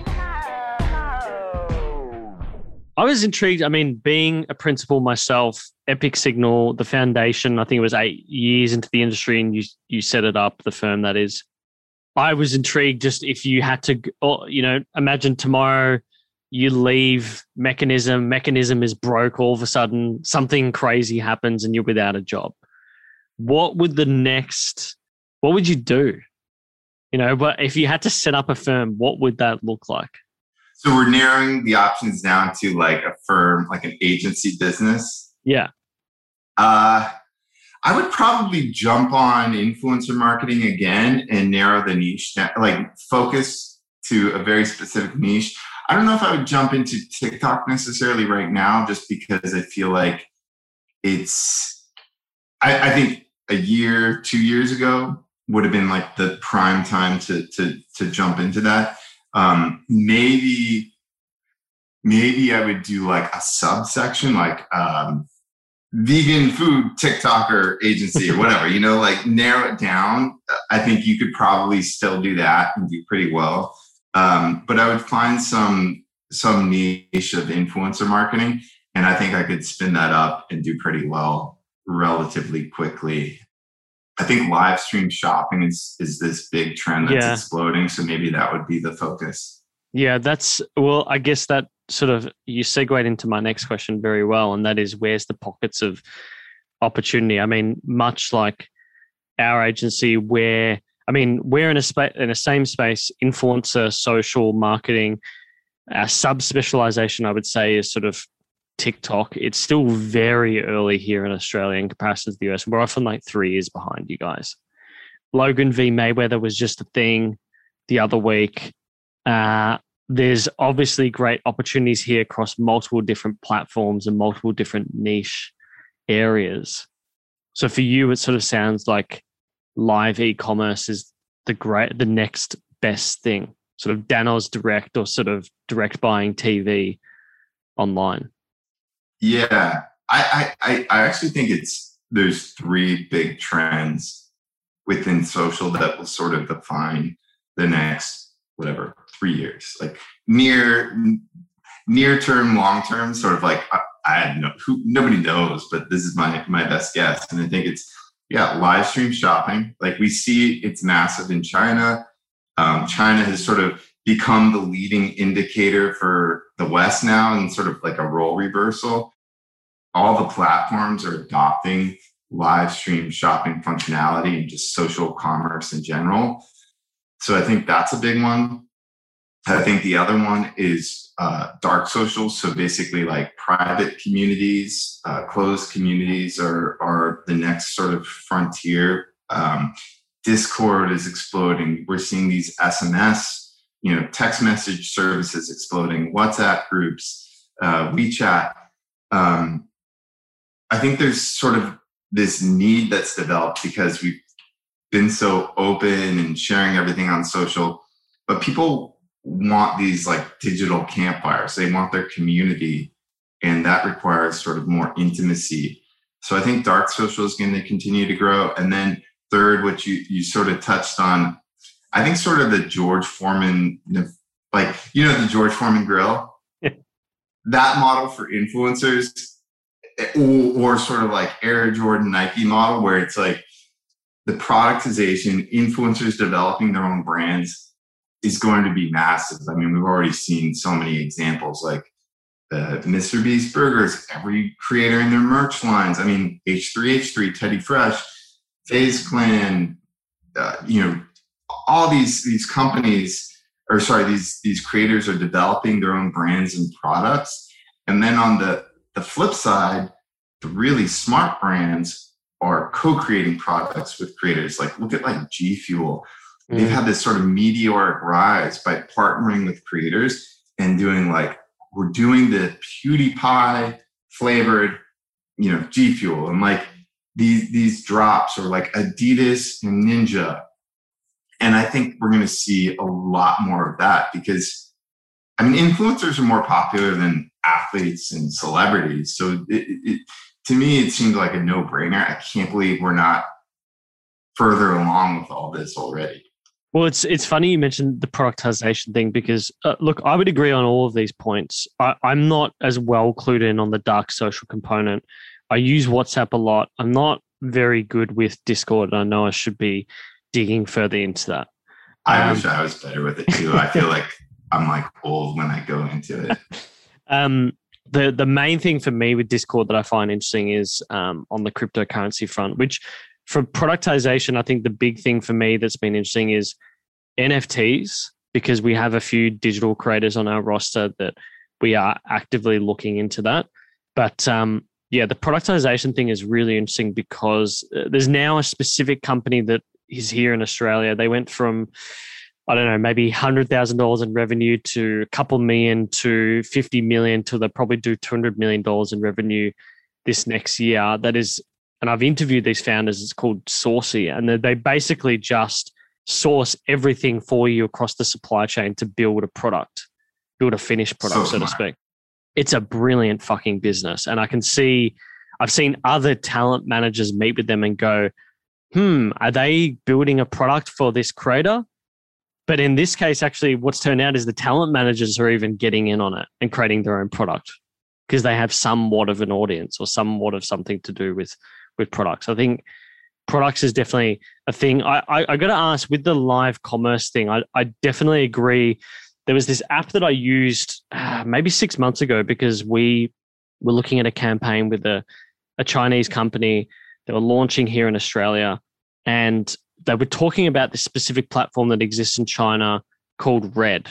I was intrigued. I mean, being a principal myself, Epic Signal, the foundation, I think it was eight years into the industry and you you set it up, the firm that is. I was intrigued just if you had to, or, you know, imagine tomorrow you leave Mechanism, Mechanism is broke, all of a sudden something crazy happens and you're without a job. What would the next, what would you do? You know, but if you had to set up a firm, what would that look like? So we're narrowing the options down to like a firm, like an agency business. Yeah. Uh, I would probably jump on influencer marketing again and narrow the niche down, like focus to a very specific niche. I don't know if I would jump into TikTok necessarily right now, just because I feel like it's, I, I think a year, two years ago would have been like the prime time to, to, to jump into that. Um, maybe, maybe I would do like a subsection, like, um, vegan food TikToker agency or whatever, you know, like narrow it down. I think you could probably still do that and do pretty well. Um, but I would find some, some niche of influencer marketing. And I think I could spin that up and do pretty well relatively quickly. I think live stream shopping is, is this big trend that's yeah. exploding. So maybe that would be the focus. Yeah, that's, well, I guess that sort of, you segued into my next question very well. And that is, where's the pockets of opportunity? I mean, much like our agency where, I mean, we're in a space, in the same space, influencer, social marketing, our sub-specialization, I would say, is sort of TikTok. It's still very early here in Australia in comparison to the U S. We're often like three years behind you guys. Logan v. Mayweather was just a thing the other week. Uh, there's obviously great opportunities here across multiple different platforms and multiple different niche areas. So for you, it sort of sounds like live e-commerce is the great, the next best thing, sort of Danos Direct or sort of direct buying T V online. Yeah, I, I, I actually think it's, there's three big trends within social that will sort of define the next, whatever, three years, like near, near term, long term, sort of like, I, I know who, nobody knows, but this is my, my best guess. And I think it's, yeah, live stream shopping. Like we see it's massive in China. Um, China has sort of become the leading indicator for the West now, and sort of like a role reversal. All the platforms are adopting live stream shopping functionality and just social commerce in general. So I think that's a big one. I think the other one is uh, dark social. So basically like private communities, uh, closed communities are, are the next sort of frontier. Um, Discord is exploding. We're seeing these S M S, you know, text message services exploding, WhatsApp groups, uh, WeChat. Um, I think there's sort of this need that's developed because we've been so open and sharing everything on social, but people want these like digital campfires. They want their community, and that requires sort of more intimacy. So I think dark social is going to continue to grow. And then third, what you, you sort of touched on, I think sort of the George Foreman, like, you know, the George Foreman grill, that model for influencers, or, or sort of like Air Jordan Nike model, where it's like the productization, influencers developing their own brands is going to be massive. I mean, we've already seen so many examples like uh, Mister Beast Burgers, every creator in their merch lines. I mean, H three H three, Teddy Fresh, FaZe Clan, uh, you know, all these these companies, or sorry, these these creators are developing their own brands and products. And then on the, the flip side, the really smart brands are co-creating products with creators. Like look at like G Fuel. Mm. They've had this sort of meteoric rise by partnering with creators and doing like, we're doing the PewDiePie flavored, you know, G Fuel. And like, these these drops, or like Adidas and Ninja. And I think we're going to see a lot more of that because, I mean, influencers are more popular than athletes and celebrities. So it, it, to me, it seemed like a no-brainer. I can't believe we're not further along with all this already. Well, it's it's funny you mentioned the productization thing because, uh, look, I would agree on all of these points. I, I'm not as well clued in on the dark social component. I use WhatsApp a lot. I'm not very good with Discord. I know I should be digging further into that. I um, wish I was better with it too. I feel like I'm like old when I go into it. um, the the main thing for me with Discord that I find interesting is um, on the cryptocurrency front, which for productization, I think the big thing for me that's been interesting is N F Ts, because we have a few digital creators on our roster that we are actively looking into that. But um, yeah, the productization thing is really interesting because there's now a specific company that is here in Australia. They went from, I don't know, maybe one hundred thousand dollars in revenue to a couple million to fifty million to they'll probably do two hundred million dollars in revenue this next year. That is, and I've interviewed these founders, it's called Saucy, and they basically just source everything for you across the supply chain to build a product, build a finished product, so, so to speak. It's a brilliant fucking business. And I can see, I've seen other talent managers meet with them and go, hmm, are they building a product for this creator? But in this case, actually, what's turned out is the talent managers are even getting in on it and creating their own product because they have somewhat of an audience or somewhat of something to do with, with products. I think products is definitely a thing. I, I, I got to ask, with the live commerce thing, I, I definitely agree. There was this app that I used uh, maybe six months ago because we were looking at a campaign with a, a Chinese company. They were launching here in Australia, and they were talking about this specific platform that exists in China called Red.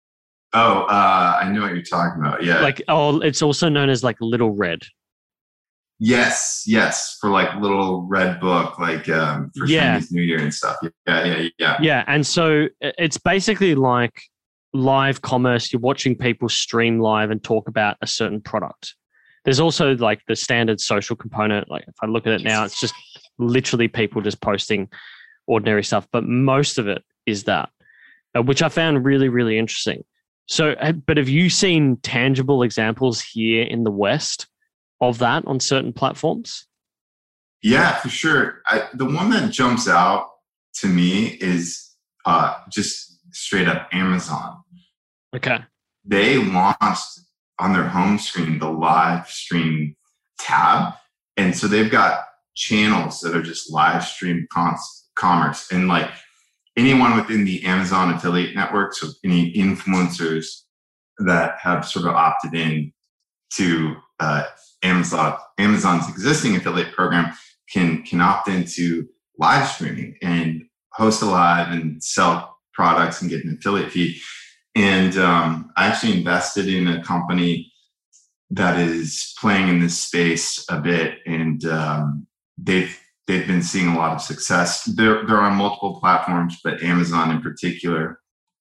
Oh, uh, I know what you're talking about. Yeah. Like, oh, it's also known as like Little Red. Yes, yes, for like little red book, like um, for yeah. Chinese New Year and stuff. Yeah, yeah, yeah. Yeah, and so it's basically like live commerce. You're watching people stream live and talk about a certain product. There's also like the standard social component. Like if I look at it now, it's just literally people just posting ordinary stuff. But most of it is that, uh, which I found really, really interesting. So, but have you seen tangible examples here in the West of that on certain platforms? Yeah, for sure. I, the one that jumps out to me is uh, just straight up Amazon. Okay. They launched on their home screen the live stream tab. And so they've got channels that are just live stream cons- commerce. And like anyone within the Amazon affiliate network, so any influencers that have sort of opted in to uh, Amazon, Amazon's existing affiliate program can, can opt into live streaming and host a live and sell products and get an affiliate fee. And um, I actually invested in a company that is playing in this space a bit, and um, they've they've been seeing a lot of success. They're they're on multiple platforms, but Amazon in particular.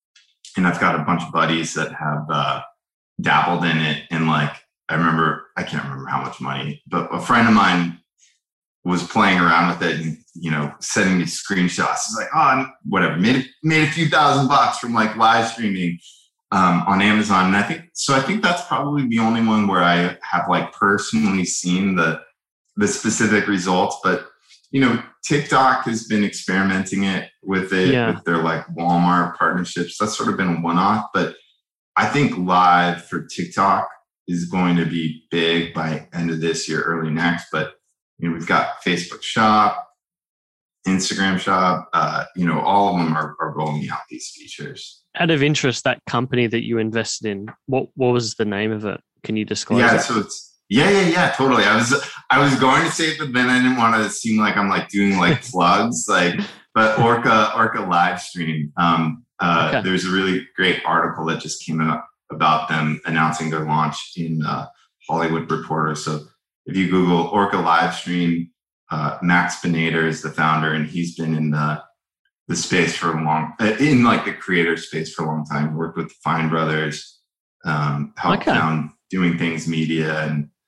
And I've got a bunch of buddies that have uh, dabbled in it. And like I remember, I can't remember how much money, but a friend of mine was playing around with it and, you know, sending me screenshots. It's like, oh, whatever, made, made a few thousand bucks from like live streaming um, on Amazon. And I think, so I think that's probably the only one where I have like personally seen the, the specific results. But, you know, TikTok has been experimenting it with it, yeah. with their like Walmart partnerships. That's sort of been a one-off, but I think live for TikTok is going to be big by end of this year, early next. But you know, we've got Facebook Shop, Instagram Shop, uh, you know, all of them are, are rolling out these features. Out of interest, that company that you invested in, what what was the name of it? Can you disclose yeah, it? So it's, yeah, yeah, yeah, totally. I was I was going to say it, but then I didn't want to seem like I'm like doing like plugs, like, but Orca, Orca live stream. Um, uh, okay. There's a really great article that just came out about them announcing their launch in uh, Hollywood Reporter. So if you Google Orca Livestream, uh, Max Benader is the founder, and he's been in the the space for a long, in like the creator space for a long time. Worked with the Fine Brothers, um, helped okay. found Doing Things Media, and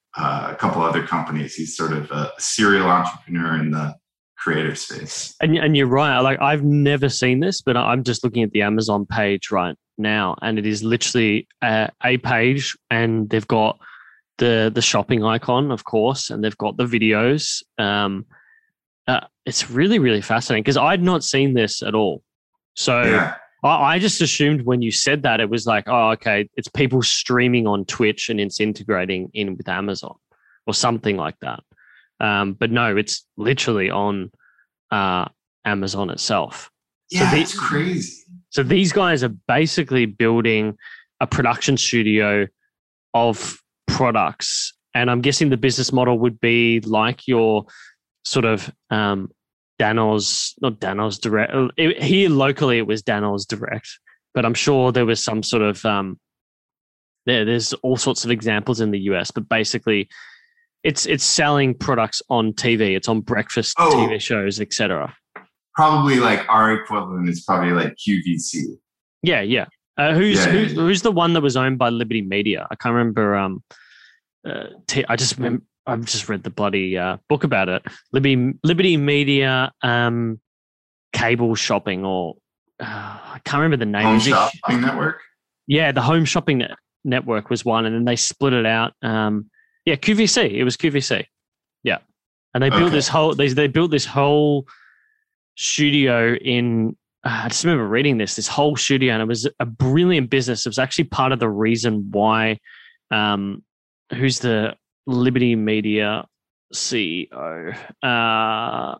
uh, a couple other companies. He's sort of a serial entrepreneur in the creative space. And and you're right. Like I've never seen this, but I'm just looking at the Amazon page right now, and it is literally a, a page, and they've got the the shopping icon, of course, and they've got the videos. Um, uh, it's really really fascinating because I'd not seen this at all. So Yeah. I, I just assumed when you said that it was like, oh, okay, it's people streaming on Twitch and it's integrating in with Amazon or something like that. Um, but no, it's literally on uh, Amazon itself. Yeah, so the- it's crazy. So these guys are basically building a production studio of products. And I'm guessing the business model would be like your sort of um, Danos, not Danos Direct. It, here locally, it was Danos Direct, but I'm sure there was some sort of, um, there, there's all sorts of examples in the U S, but basically it's it's selling products on T V. It's on breakfast Oh. T V shows, et cetera. Probably like our equivalent is probably like Q V C. Yeah, yeah. Uh, who's Yeah, who's, yeah, yeah. who's the one that was owned by Liberty Media? I can't remember. Um, uh, t- I just remember, I've just read the bloody uh, book about it. Liberty Liberty Media, um, cable shopping, or uh, I can't remember the name. Home It was a- Shopping Network. Yeah, the Home Shopping Net- Network was one, and then they split it out. Um, yeah, Q V C. It was Q V C. Yeah, and they built Okay. this whole. They they built this whole studio in. Uh, I just remember reading this. This whole studio, and it was a brilliant business. It was actually part of the reason why. Um, who's the Liberty Media C E O? Uh,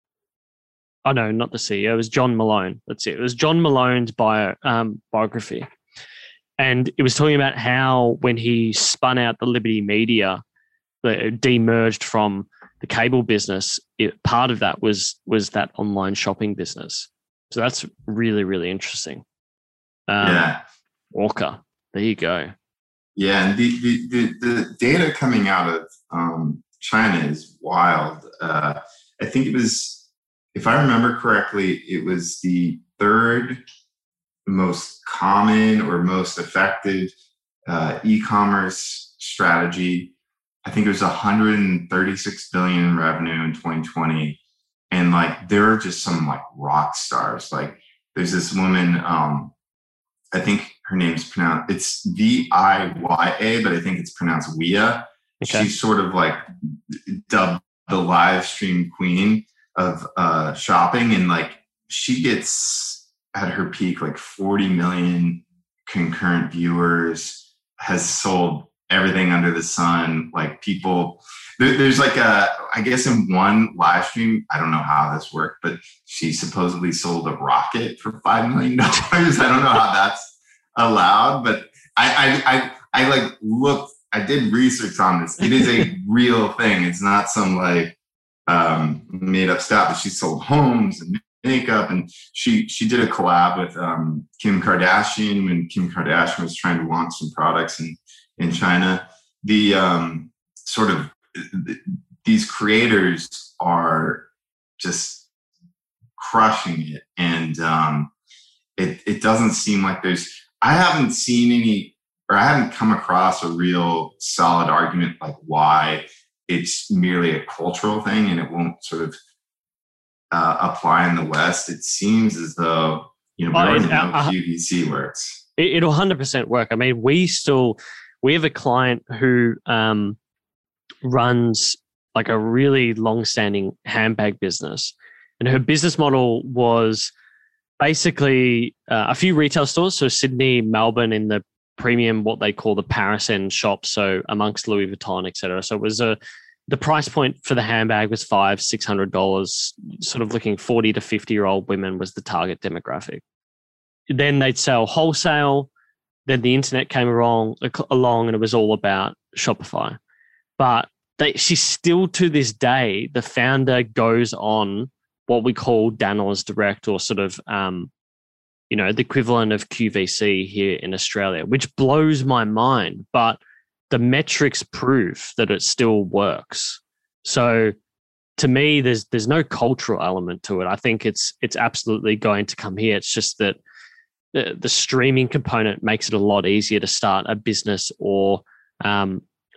oh no, not the C E O. It was John Malone. That's it. It was John Malone's bio um, biography. And it was talking about how when he spun out the Liberty Media, the demerged from the cable business, it, part of that was was that online shopping business. So that's really, really interesting. Um, yeah. Walker, there you go. Yeah, and the, the, the, the data coming out of um, China is wild. Uh, I think it was, if I remember correctly, it was the third most common or most effective uh, e-commerce strategy. I think it was one hundred thirty-six billion in revenue in twenty twenty. And like, there are just some like rock stars. Like there's this woman, um, I think her name's pronounced, it's V I Y A, but I think it's pronounced Wia. Okay. She's sort of like dubbed the live stream queen of uh, shopping. And like, she gets at her peak, like forty million concurrent viewers, has sold everything under the sun. Like people, there, there's like a, I guess in one live stream, I don't know how this worked, but she supposedly sold a rocket for five million dollars. I don't know how that's allowed, but I, I, I, I like looked, I did research on this. It is a real thing. It's not some like um, made up stuff, but she sold homes and makeup, and she she did a collab with um, Kim Kardashian when Kim Kardashian was trying to launch some products in in China. The um, sort of these creators are just crushing it, and um, it it doesn't seem like there's. I haven't seen any, or I haven't come across a real solid argument like why it's merely a cultural thing and it won't sort of uh, apply in the West. It seems as though, you know, we Oh, already it- know uh, Q V C works. It, it'll one hundred percent work. I mean, we still, we have a client who um, runs like a really long-standing handbag business. And her business model was basically uh, a few retail stores. So Sydney, Melbourne in the premium, what they call the Paris end shops. So amongst Louis Vuitton, et cetera. So it was a, the price point for the handbag was five, six hundred dollars, sort of looking forty to fifty year old women was the target demographic. Then they'd sell wholesale. Then the internet came along, along and it was all about Shopify. But they, she's still to this day, the founder goes on what we call Danos Direct, or sort of, um, you know, the equivalent of Q V C here in Australia, which blows my mind. But the metrics prove that it still works. So to me, there's there's no cultural element to it. I think it's it's absolutely going to come here. It's just that the, the streaming component makes it a lot easier to start a business or um,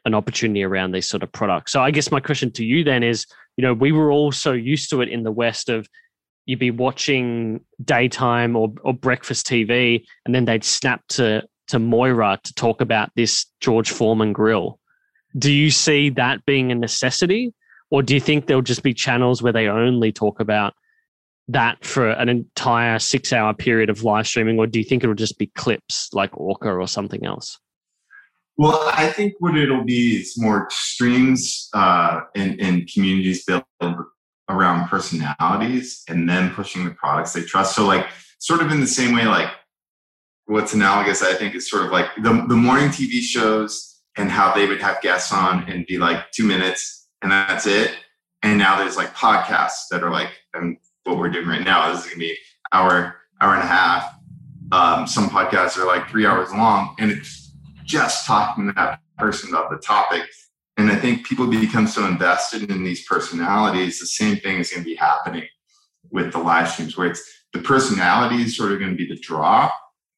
an opportunity around these sort of products. So I guess my question to you then is, you know, we were all so used to it in the West of you'd be watching daytime or, or breakfast T V, and then they'd snap to, to Moira to talk about this George Foreman grill. Do you see that being a necessity? Or do you think there'll just be channels where they only talk about that for an entire six hour period of live streaming? Or do you think it'll just be clips like Orca or something else? Well, I think what it'll be is more streams uh, and, and communities built around personalities and then pushing the products they trust. So like sort of in the same way, like what's analogous, I think, is sort of like the, the morning T V shows and how they would have guests on and be like two minutes and that's it. And now there's like podcasts that are like, and what we're doing right now, this is going to be hour, hour and a half. Um, some podcasts are like three hours long and it's just talking to that person about the topic. And I think people become so invested in these personalities, the same thing is going to be happening with the live streams, where it's the personality is sort of going to be the draw.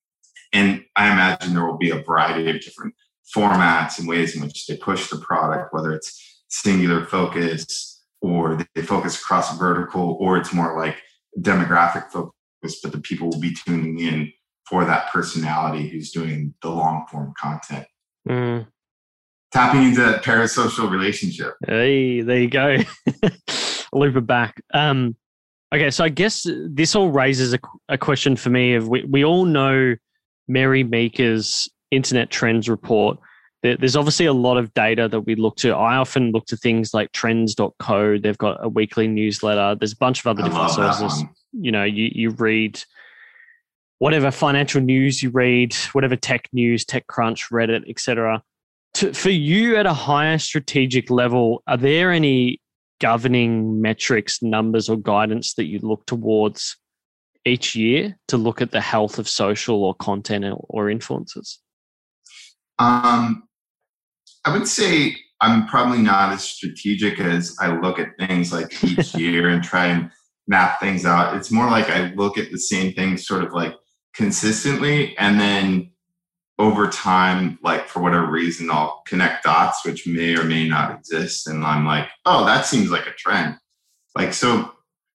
And I imagine there will be a variety of different formats and ways in which they push the product, whether it's singular focus or they focus across a vertical, or it's more like demographic focus, but the people will be tuning in for that personality who's doing the long form content. Mm. Tapping into that parasocial relationship. Hey, there you go. Loop it back. Um, okay, so I guess this all raises a, a question for me of we, we all know Mary Meeker's Internet Trends report. There, there's obviously a lot of data that we look to. I often look to things like trends dot co. They've got a weekly newsletter. There's a bunch of other I different love sources. You know, you, you read whatever financial news you read, whatever tech news, TechCrunch, Reddit, et cetera. To, for you at a higher strategic level, are there any governing metrics, numbers, or guidance that you look towards each year to look at the health of social or content or, or influencers? Um, I would say I'm probably not as strategic as I look at things like each year and try and map things out. It's more like I look at the same things sort of like consistently, and then over time, like for whatever reason, I'll connect dots, which may or may not exist. And I'm like, oh, that seems like a trend. Like, so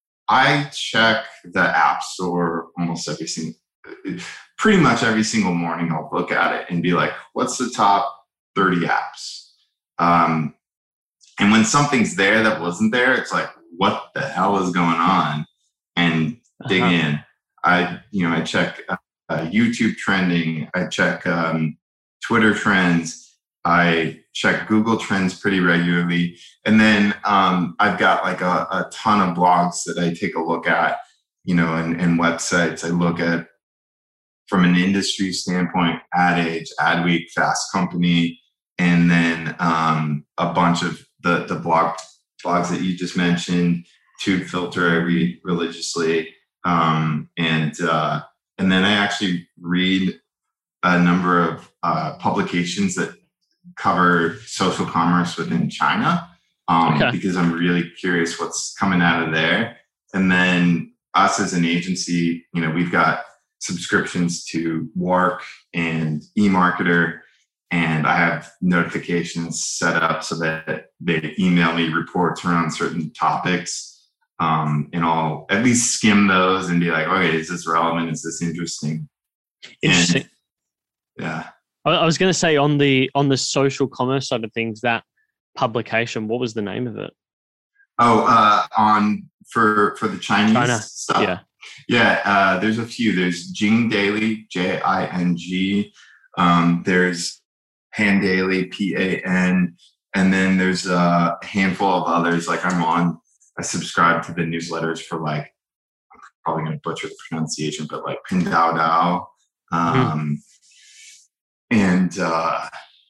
I check the App Store almost every single, pretty much every single morning. I'll look at it and be like, what's the top thirty apps? Um, and when something's there that wasn't there, it's like, what the hell is going on? And dig uh-huh. in. I, you know, I check uh, uh, YouTube trending. I check um, Twitter trends. I check Google Trends pretty regularly. And then um, I've got like a, a ton of blogs that I take a look at, you know, and, and websites. I look at from an industry standpoint, Ad Age, Adweek, Fast Company, and then um, a bunch of the, the blog blogs that you just mentioned. Tube Filter I read religiously. Um, and uh, and then I actually read a number of uh, publications that cover social commerce within China um, okay. because I'm really curious what's coming out of there. And then us as an agency, you know, we've got subscriptions to Wark and eMarketer, and I have notifications set up so that they email me reports around certain topics. Um, and I'll at least skim those and be like, okay, is this relevant? Is this interesting? Interesting. And, yeah. I was going to say on the on the social commerce side of things, that publication, what was the name of it? Oh, uh, on for for the Chinese China. stuff. Yeah, yeah. Uh, there's a few. There's Jing Daily, J I N G. Um, there's Pan Daily, P A N, and then there's a handful of others. Like I'm on. I subscribe to the newsletters for like, I'm probably going to butcher the pronunciation, but like Pinduoduo, um, mm-hmm. and uh,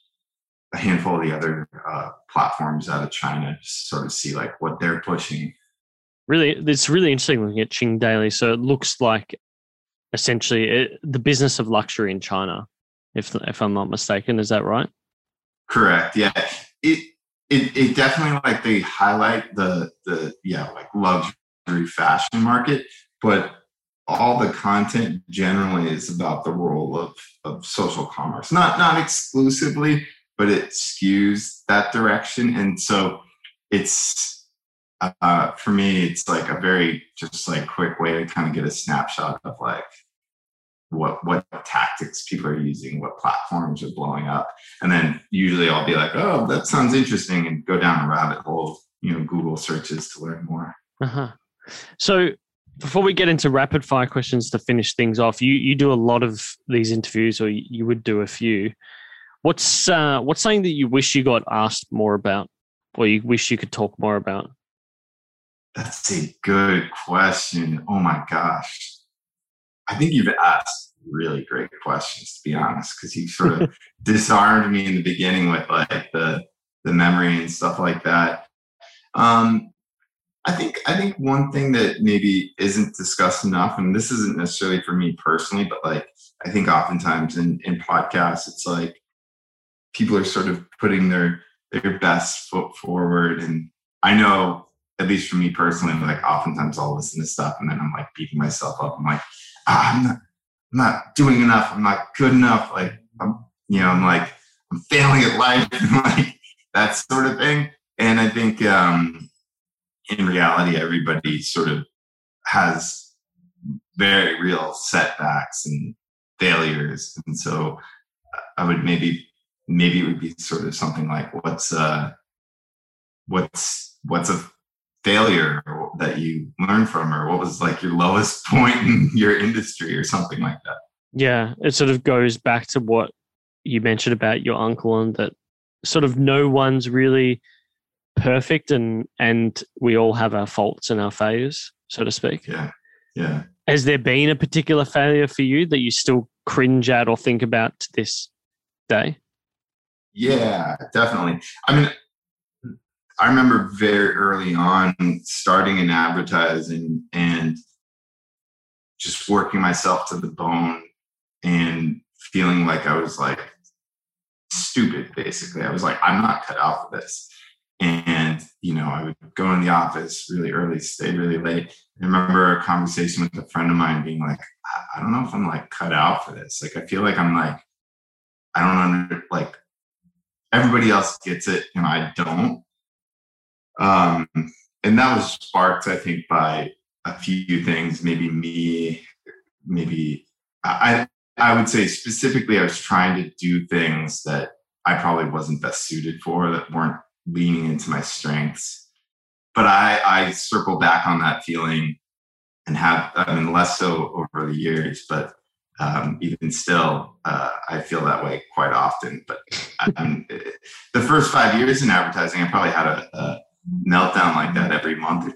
a handful of the other uh, platforms out of China, just sort of see like what they're pushing. Really, it's really interesting looking at Jing Daily. So it looks like essentially it, the business of luxury in China, if if I'm not mistaken. Is that right? Correct. Yeah. It, It, it definitely like they highlight the the yeah like luxury fashion market, but all the content generally is about the role of of social commerce. Not not exclusively, but it skews that direction. And so it's, uh, for me, it's like a very just like quick way to kind of get a snapshot of like what, what tactics people are using, what platforms are blowing up. And then usually I'll be like, oh, that sounds interesting, and go down a rabbit hole, you know, Google searches to learn more. Uh-huh. So before we get into rapid fire questions to finish things off, you you do a lot of these interviews, or you would do a few. What's uh, what's something that you wish you got asked more about, or you wish you could talk more about? That's a good question. Oh my gosh. I think you've asked really great questions, to be honest, because you sort of disarmed me in the beginning with like the the memory and stuff like that. Um, I think I think one thing that maybe isn't discussed enough, and this isn't necessarily for me personally, but like I think oftentimes in, in podcasts, it's like people are sort of putting their their best foot forward. And I know, at least for me personally, like oftentimes I'll listen to stuff and then I'm like beating myself up. I'm like, ah, I'm not I'm not doing enough. I'm not good enough. Like I'm, you know, I'm like I'm failing at life, and like that sort of thing. And I think um, in reality, everybody sort of has very real setbacks and failures. And so I would maybe, maybe it would be sort of something like, what's uh, what's, what's a failure that you learned from, or what was like your lowest point in your industry, or something like that? Yeah, it sort of goes back to what you mentioned about your uncle, and that sort of no one's really perfect, and and we all have our faults and our failures, so to speak. Yeah, yeah. Has there been a particular failure for you that you still cringe at or think about to this day? Yeah, definitely. I mean, I remember very early on starting in advertising and just working myself to the bone and feeling like I was like stupid, basically. I was like, I'm not cut out for this. And, you know, I would go in the office really early, stay really late. I remember a conversation with a friend of mine being like, I don't know if I'm like cut out for this. Like, I feel like I'm like, I don't under, like, everybody else gets it and I don't. Um, and that was sparked, I think, by a few things. Maybe me, maybe I, I would say specifically, I was trying to do things that I probably wasn't best suited for, that weren't leaning into my strengths. But I, I circle back on that feeling and have, I mean, less so over the years, but um, even still, uh, I feel that way quite often. But um, the first five years in advertising, I probably had a, a meltdown like that every month or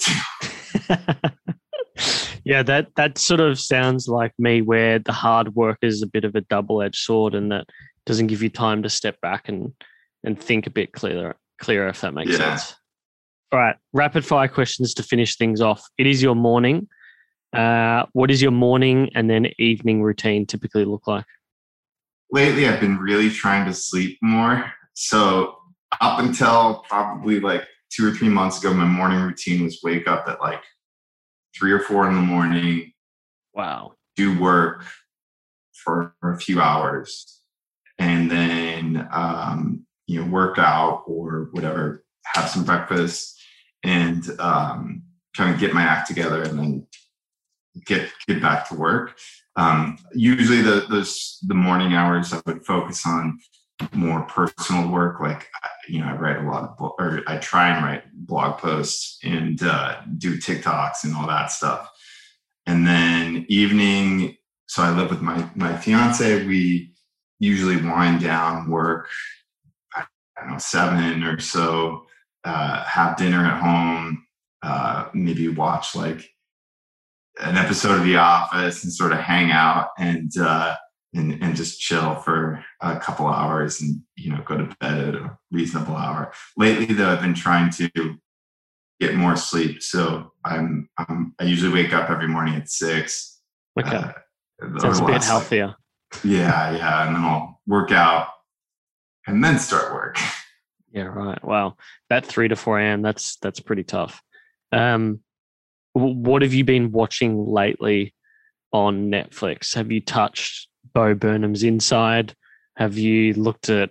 two. Yeah, that that sort of sounds like me, where the hard work is a bit of a double-edged sword, and that doesn't give you time to step back and and think a bit clearer, clearer, if that makes Yeah. sense. All right, rapid fire questions to finish things off. It is your morning. Uh, what is your morning and then evening routine typically look like? Lately, I've been really trying to sleep more. So up until probably like two or three months ago, my morning routine was wake up at like three or four in the morning. Wow. Do work for a few hours, and then um, you know, work out or whatever, have some breakfast, and um, kind of get my act together, and then get get back to work. Um, usually, the those the morning hours I would focus on more personal work, like, you know, I write a lot of, blo- or I try and write blog posts and uh, do TikToks and all that stuff. And then evening, so I live with my my fiance. We usually wind down work, I don't know, seven or so. Uh, have dinner at home. Uh, maybe watch like an episode of The Office and sort of hang out and. Uh, And, and just chill for a couple hours, and, you know, go to bed at a reasonable hour. Lately, though, I've been trying to get more sleep. So I'm, I'm I usually wake up every morning at six. Okay. Uh, Sounds a bit like- healthier. yeah, yeah. And then I'll work out and then start work. Yeah, right. Wow. That three to four a.m., that's that's pretty tough. Um, w- what have you been watching lately on Netflix? Have you touched Bo Burnham's Inside? Have you looked at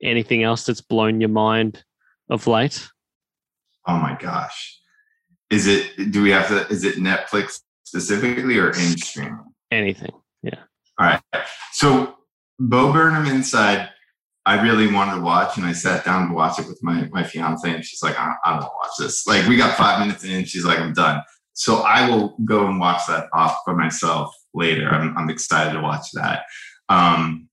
anything else that's blown your mind of late? Oh my gosh. Is it, do we have to, is it Netflix specifically or any streaming? Anything. Yeah. All right. So Bo Burnham Inside, I really wanted to watch, and I sat down to watch it with my, my fiance, and she's like, I, I don't want to watch this. Like, we got five minutes in, she's like, I'm done. So I will go and watch that off by myself later. I'm, I'm excited to watch that. Um,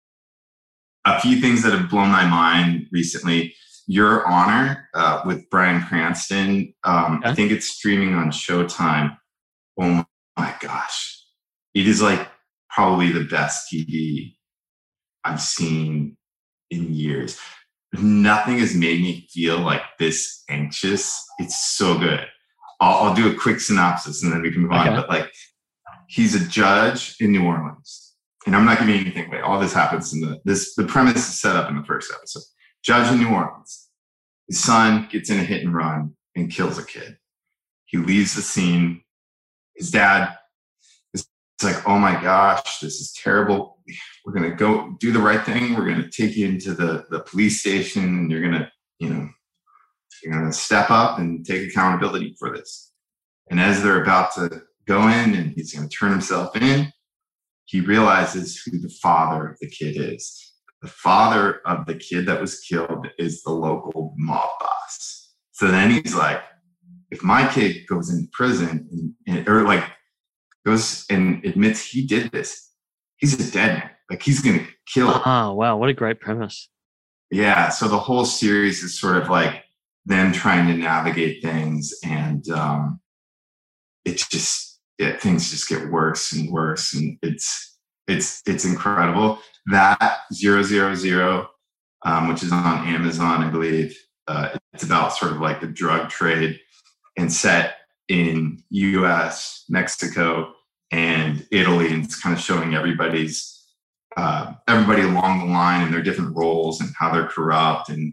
a few things that have blown my mind recently. Your Honor uh, with Bryan Cranston. Um, okay. I think it's streaming on Showtime. Oh my gosh. It is like probably the best T V I've seen in years. Nothing has made me feel like this anxious. It's so good. I'll, I'll do a quick synopsis and then we can move okay. on. But like, he's a judge in New Orleans, and I'm not giving anything away. All this happens in the this. The premise is set up in the first episode. Judge in New Orleans. His son gets in a hit and run and kills a kid. He leaves the scene. His dad is like, "Oh my gosh, this is terrible. We're going to go do the right thing. We're going to take you into the, the police station, and you're going to, you know, you're going to step up and take accountability for this." And as they're about to go in and he's going to turn himself in, he realizes who the father of the kid is. The father of the kid that was killed is the local mob boss. So then he's like, if my kid goes in prison and, and or like goes and admits he did this, he's a dead man. Like, he's going to kill him. Oh, wow. What a great premise. Yeah. So the whole series is sort of like them trying to navigate things, and um, it just, it, things just get worse and worse. And it's, it's, it's incredible. That zero zero zero, um, which is on Amazon, I believe. Uh, it's about sort of like the drug trade, and set in U S, Mexico, and Italy. And it's kind of showing everybody's, uh, everybody along the line and their different roles and how they're corrupt. And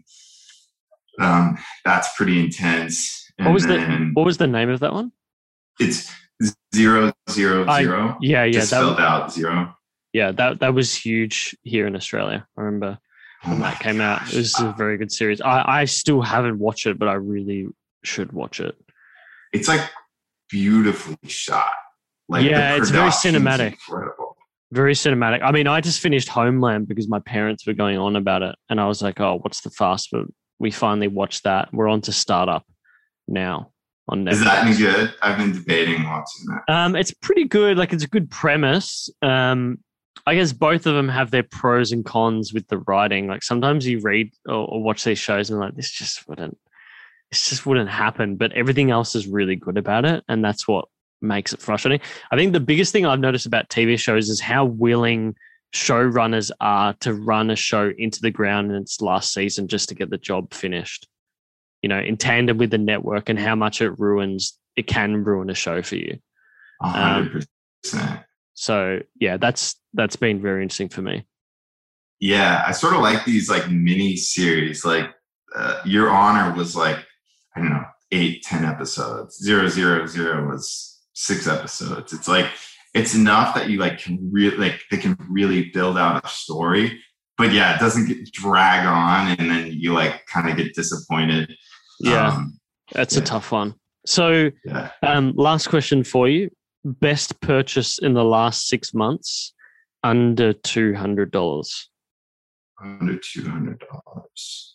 um, that's pretty intense. And what was the What was the name of that one? It's zero zero zero. I, yeah, yeah, just that spelled was, out zero. Yeah, that that was huge here in Australia. I remember when oh that came gosh. out. It was a very good series. I, I still haven't watched it, but I really should watch it. It's like beautifully shot. Like, yeah, it's very cinematic. Incredible. Very cinematic. I mean, I just finished Homeland because my parents were going on about it, and I was like, "Oh, what's the fast?" But we finally watched that. We're on to Startup now on Netflix. Is that any good? I've been debating watching that. Um, it's pretty good. Like, it's a good premise. Um, I guess both of them have their pros and cons with the writing. Like, sometimes you read or, or watch these shows and like, this just wouldn't, this just wouldn't happen. But everything else is really good about it, and that's what makes it frustrating. I think the biggest thing I've noticed about T V shows is how willing showrunners are to run a show into the ground in its last season just to get the job finished. You know, in tandem with the network, and how much it ruins, it can ruin a show for you. A hundred percent. So yeah, that's that's been very interesting for me. Yeah, I sort of like these like mini series. Like uh, Your Honor was like, I don't know, eight, ten episodes. Zero zero zero was six episodes. It's like, it's enough that you like can really like they can really build out a story. But yeah, it doesn't get drag on, and then you like kind of get disappointed. Yeah, um, that's yeah. a tough one. So, yeah. um, last question for you. Best purchase in the last six months under two hundred dollars. Under two hundred dollars.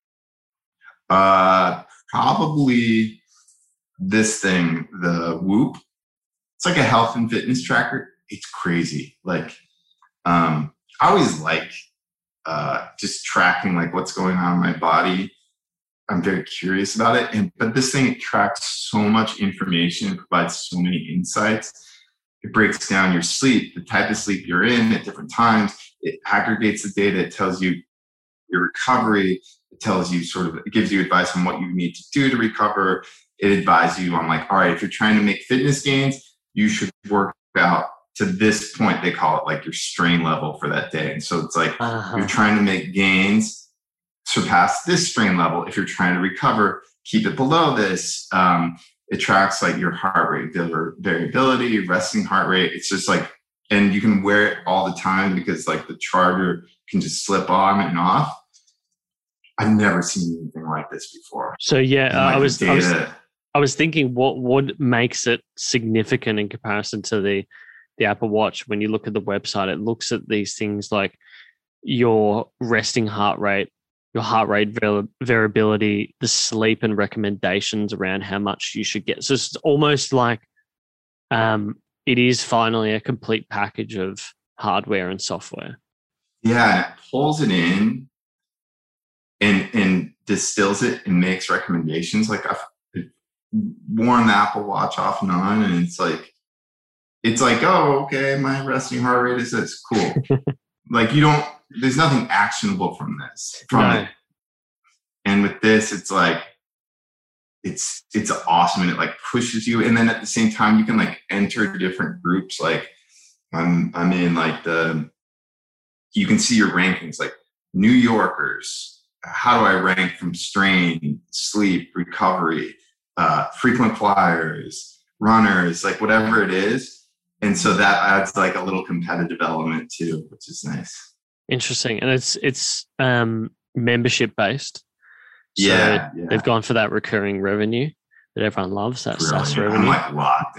Uh, probably this thing, the Whoop. It's like a health and fitness tracker. It's crazy. Like, um, I always like uh, just tracking like what's going on in my body. I'm very curious about it. And but this thing, it tracks so much information, it provides so many insights. It breaks down your sleep, the type of sleep you're in at different times. It aggregates the data. It tells you your recovery. It tells you sort of, it gives you advice on what you need to do to recover. It advises you on like, all right, if you're trying to make fitness gains, you should work out to this point. They call it like your strain level for that day. And so it's like, uh-huh. you're trying to make gains, surpass this strain level. If you're trying to recover, keep it below this. Um, it tracks like your heart rate variability, resting heart rate. It's just like, and you can wear it all the time because like the charger can just slip on and off. I've never seen anything like this before. So yeah, And, uh, like, I was, the I was, data- I was thinking, what what makes it significant in comparison to the the Apple Watch? When you look at the website, it looks at these things like your resting heart rate, your heart rate var- variability, the sleep, and recommendations around how much you should get. So it's almost like um, it is finally a complete package of hardware and software. Yeah, and it pulls it in and and distills it and makes recommendations. Like I've worn the Apple Watch off and on, and it's like it's like, oh, okay, my resting heart rate is this. Cool. Like you don't, there's nothing actionable from this. From No. it. And with this, it's like it's it's awesome, and it like pushes you. And then at the same time, you can like enter different groups. Like I'm I'm in like the, you can see your rankings, like New Yorkers. How do I rank from strain, sleep, recovery, uh, frequent flyers, runners, like whatever it is. And so that adds like a little competitive element too, which is nice. Interesting, and it's it's um, membership based. So Yeah, yeah. they've gone for that recurring revenue that everyone loves. That SaaS Brilliant. revenue. I'm like locked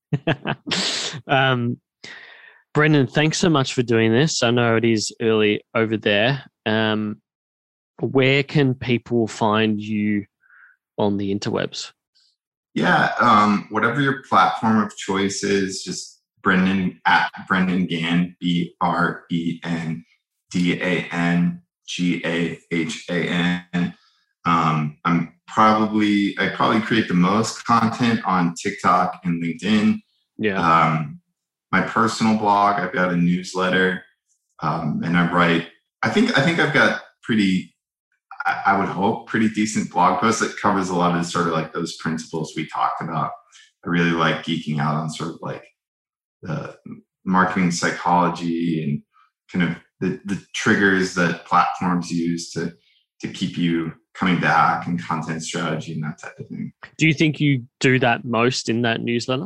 in. um, Brendan, thanks so much for doing this. I know it is early over there. Um, where can people find you on the interwebs? Yeah, um, whatever your platform of choice is, just Brendan at Brendan Gann, B R E N D A N G A H A N. Um, I'm probably, I probably create the most content on TikTok and LinkedIn. Yeah. Um, my personal blog, I've got a newsletter, um, and I write, I think, I think I've got pretty, I, I would hope, pretty decent blog posts that covers a lot of sort of like those principles we talked about. I really like geeking out on sort of like the marketing psychology and kind of the, the triggers that platforms use to, to keep you coming back, and content strategy and that type of thing. Do you think you do that most in that newsletter?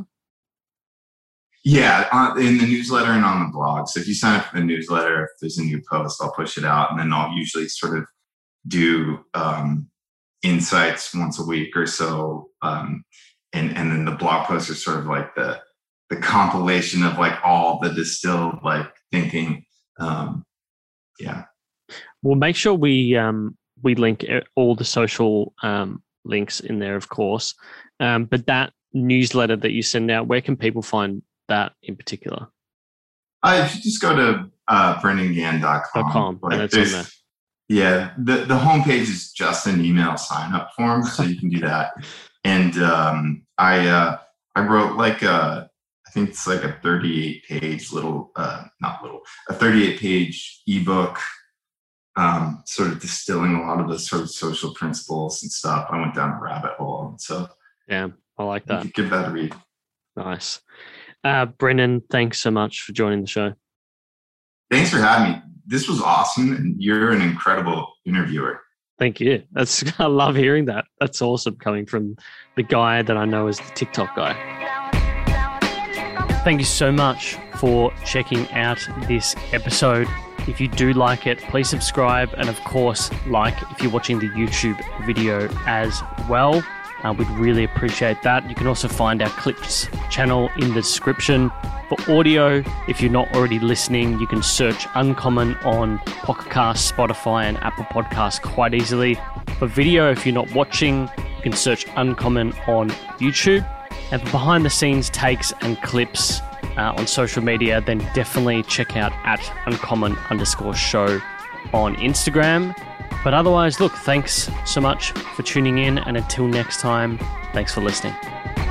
Yeah, on, in the newsletter and on the blog. So if you sign up for the newsletter, if there's a new post, I'll push it out, and then I'll usually sort of do um, insights once a week or so. Um, and and then the blog posts are sort of like the the compilation of like all the distilled like thinking. Um, yeah. We'll make sure we um, we link all the social um, links in there, of course. Um, but that newsletter that you send out, where can people find that in particular? Uh, if you just go to uh, brendan gann dot com. .com, like, and it's on there's- there. Yeah, the, the homepage is just an email sign up form, so you can do that. And um, I uh, I wrote like a, I think it's like a thirty-eight page little, uh, not little, a thirty-eight page ebook, um, sort of distilling a lot of the sort of social principles and stuff. I went down a rabbit hole, and so Yeah, I like you that. could give that a read. Nice. Uh, Brendan, thanks so much for joining the show. Thanks for having me. This was awesome, and you're an incredible interviewer. Thank you. That's I love hearing that. That's awesome coming from the guy that I know as the TikTok guy. Thank you so much for checking out this episode. If you do like it, please subscribe, and of course, like if you're watching the YouTube video as well. Uh, we'd really appreciate that. You can also find our Clips channel in the description. For audio, if you're not already listening, you can search Uncommon on Pocket Cast, Spotify, and Apple Podcasts quite easily. For video, if you're not watching, you can search Uncommon on YouTube. And for behind the scenes takes and clips uh, on social media, then definitely check out at uncommon underscore show on Instagram. But otherwise, look, thanks so much for tuning in. And until next time, thanks for listening.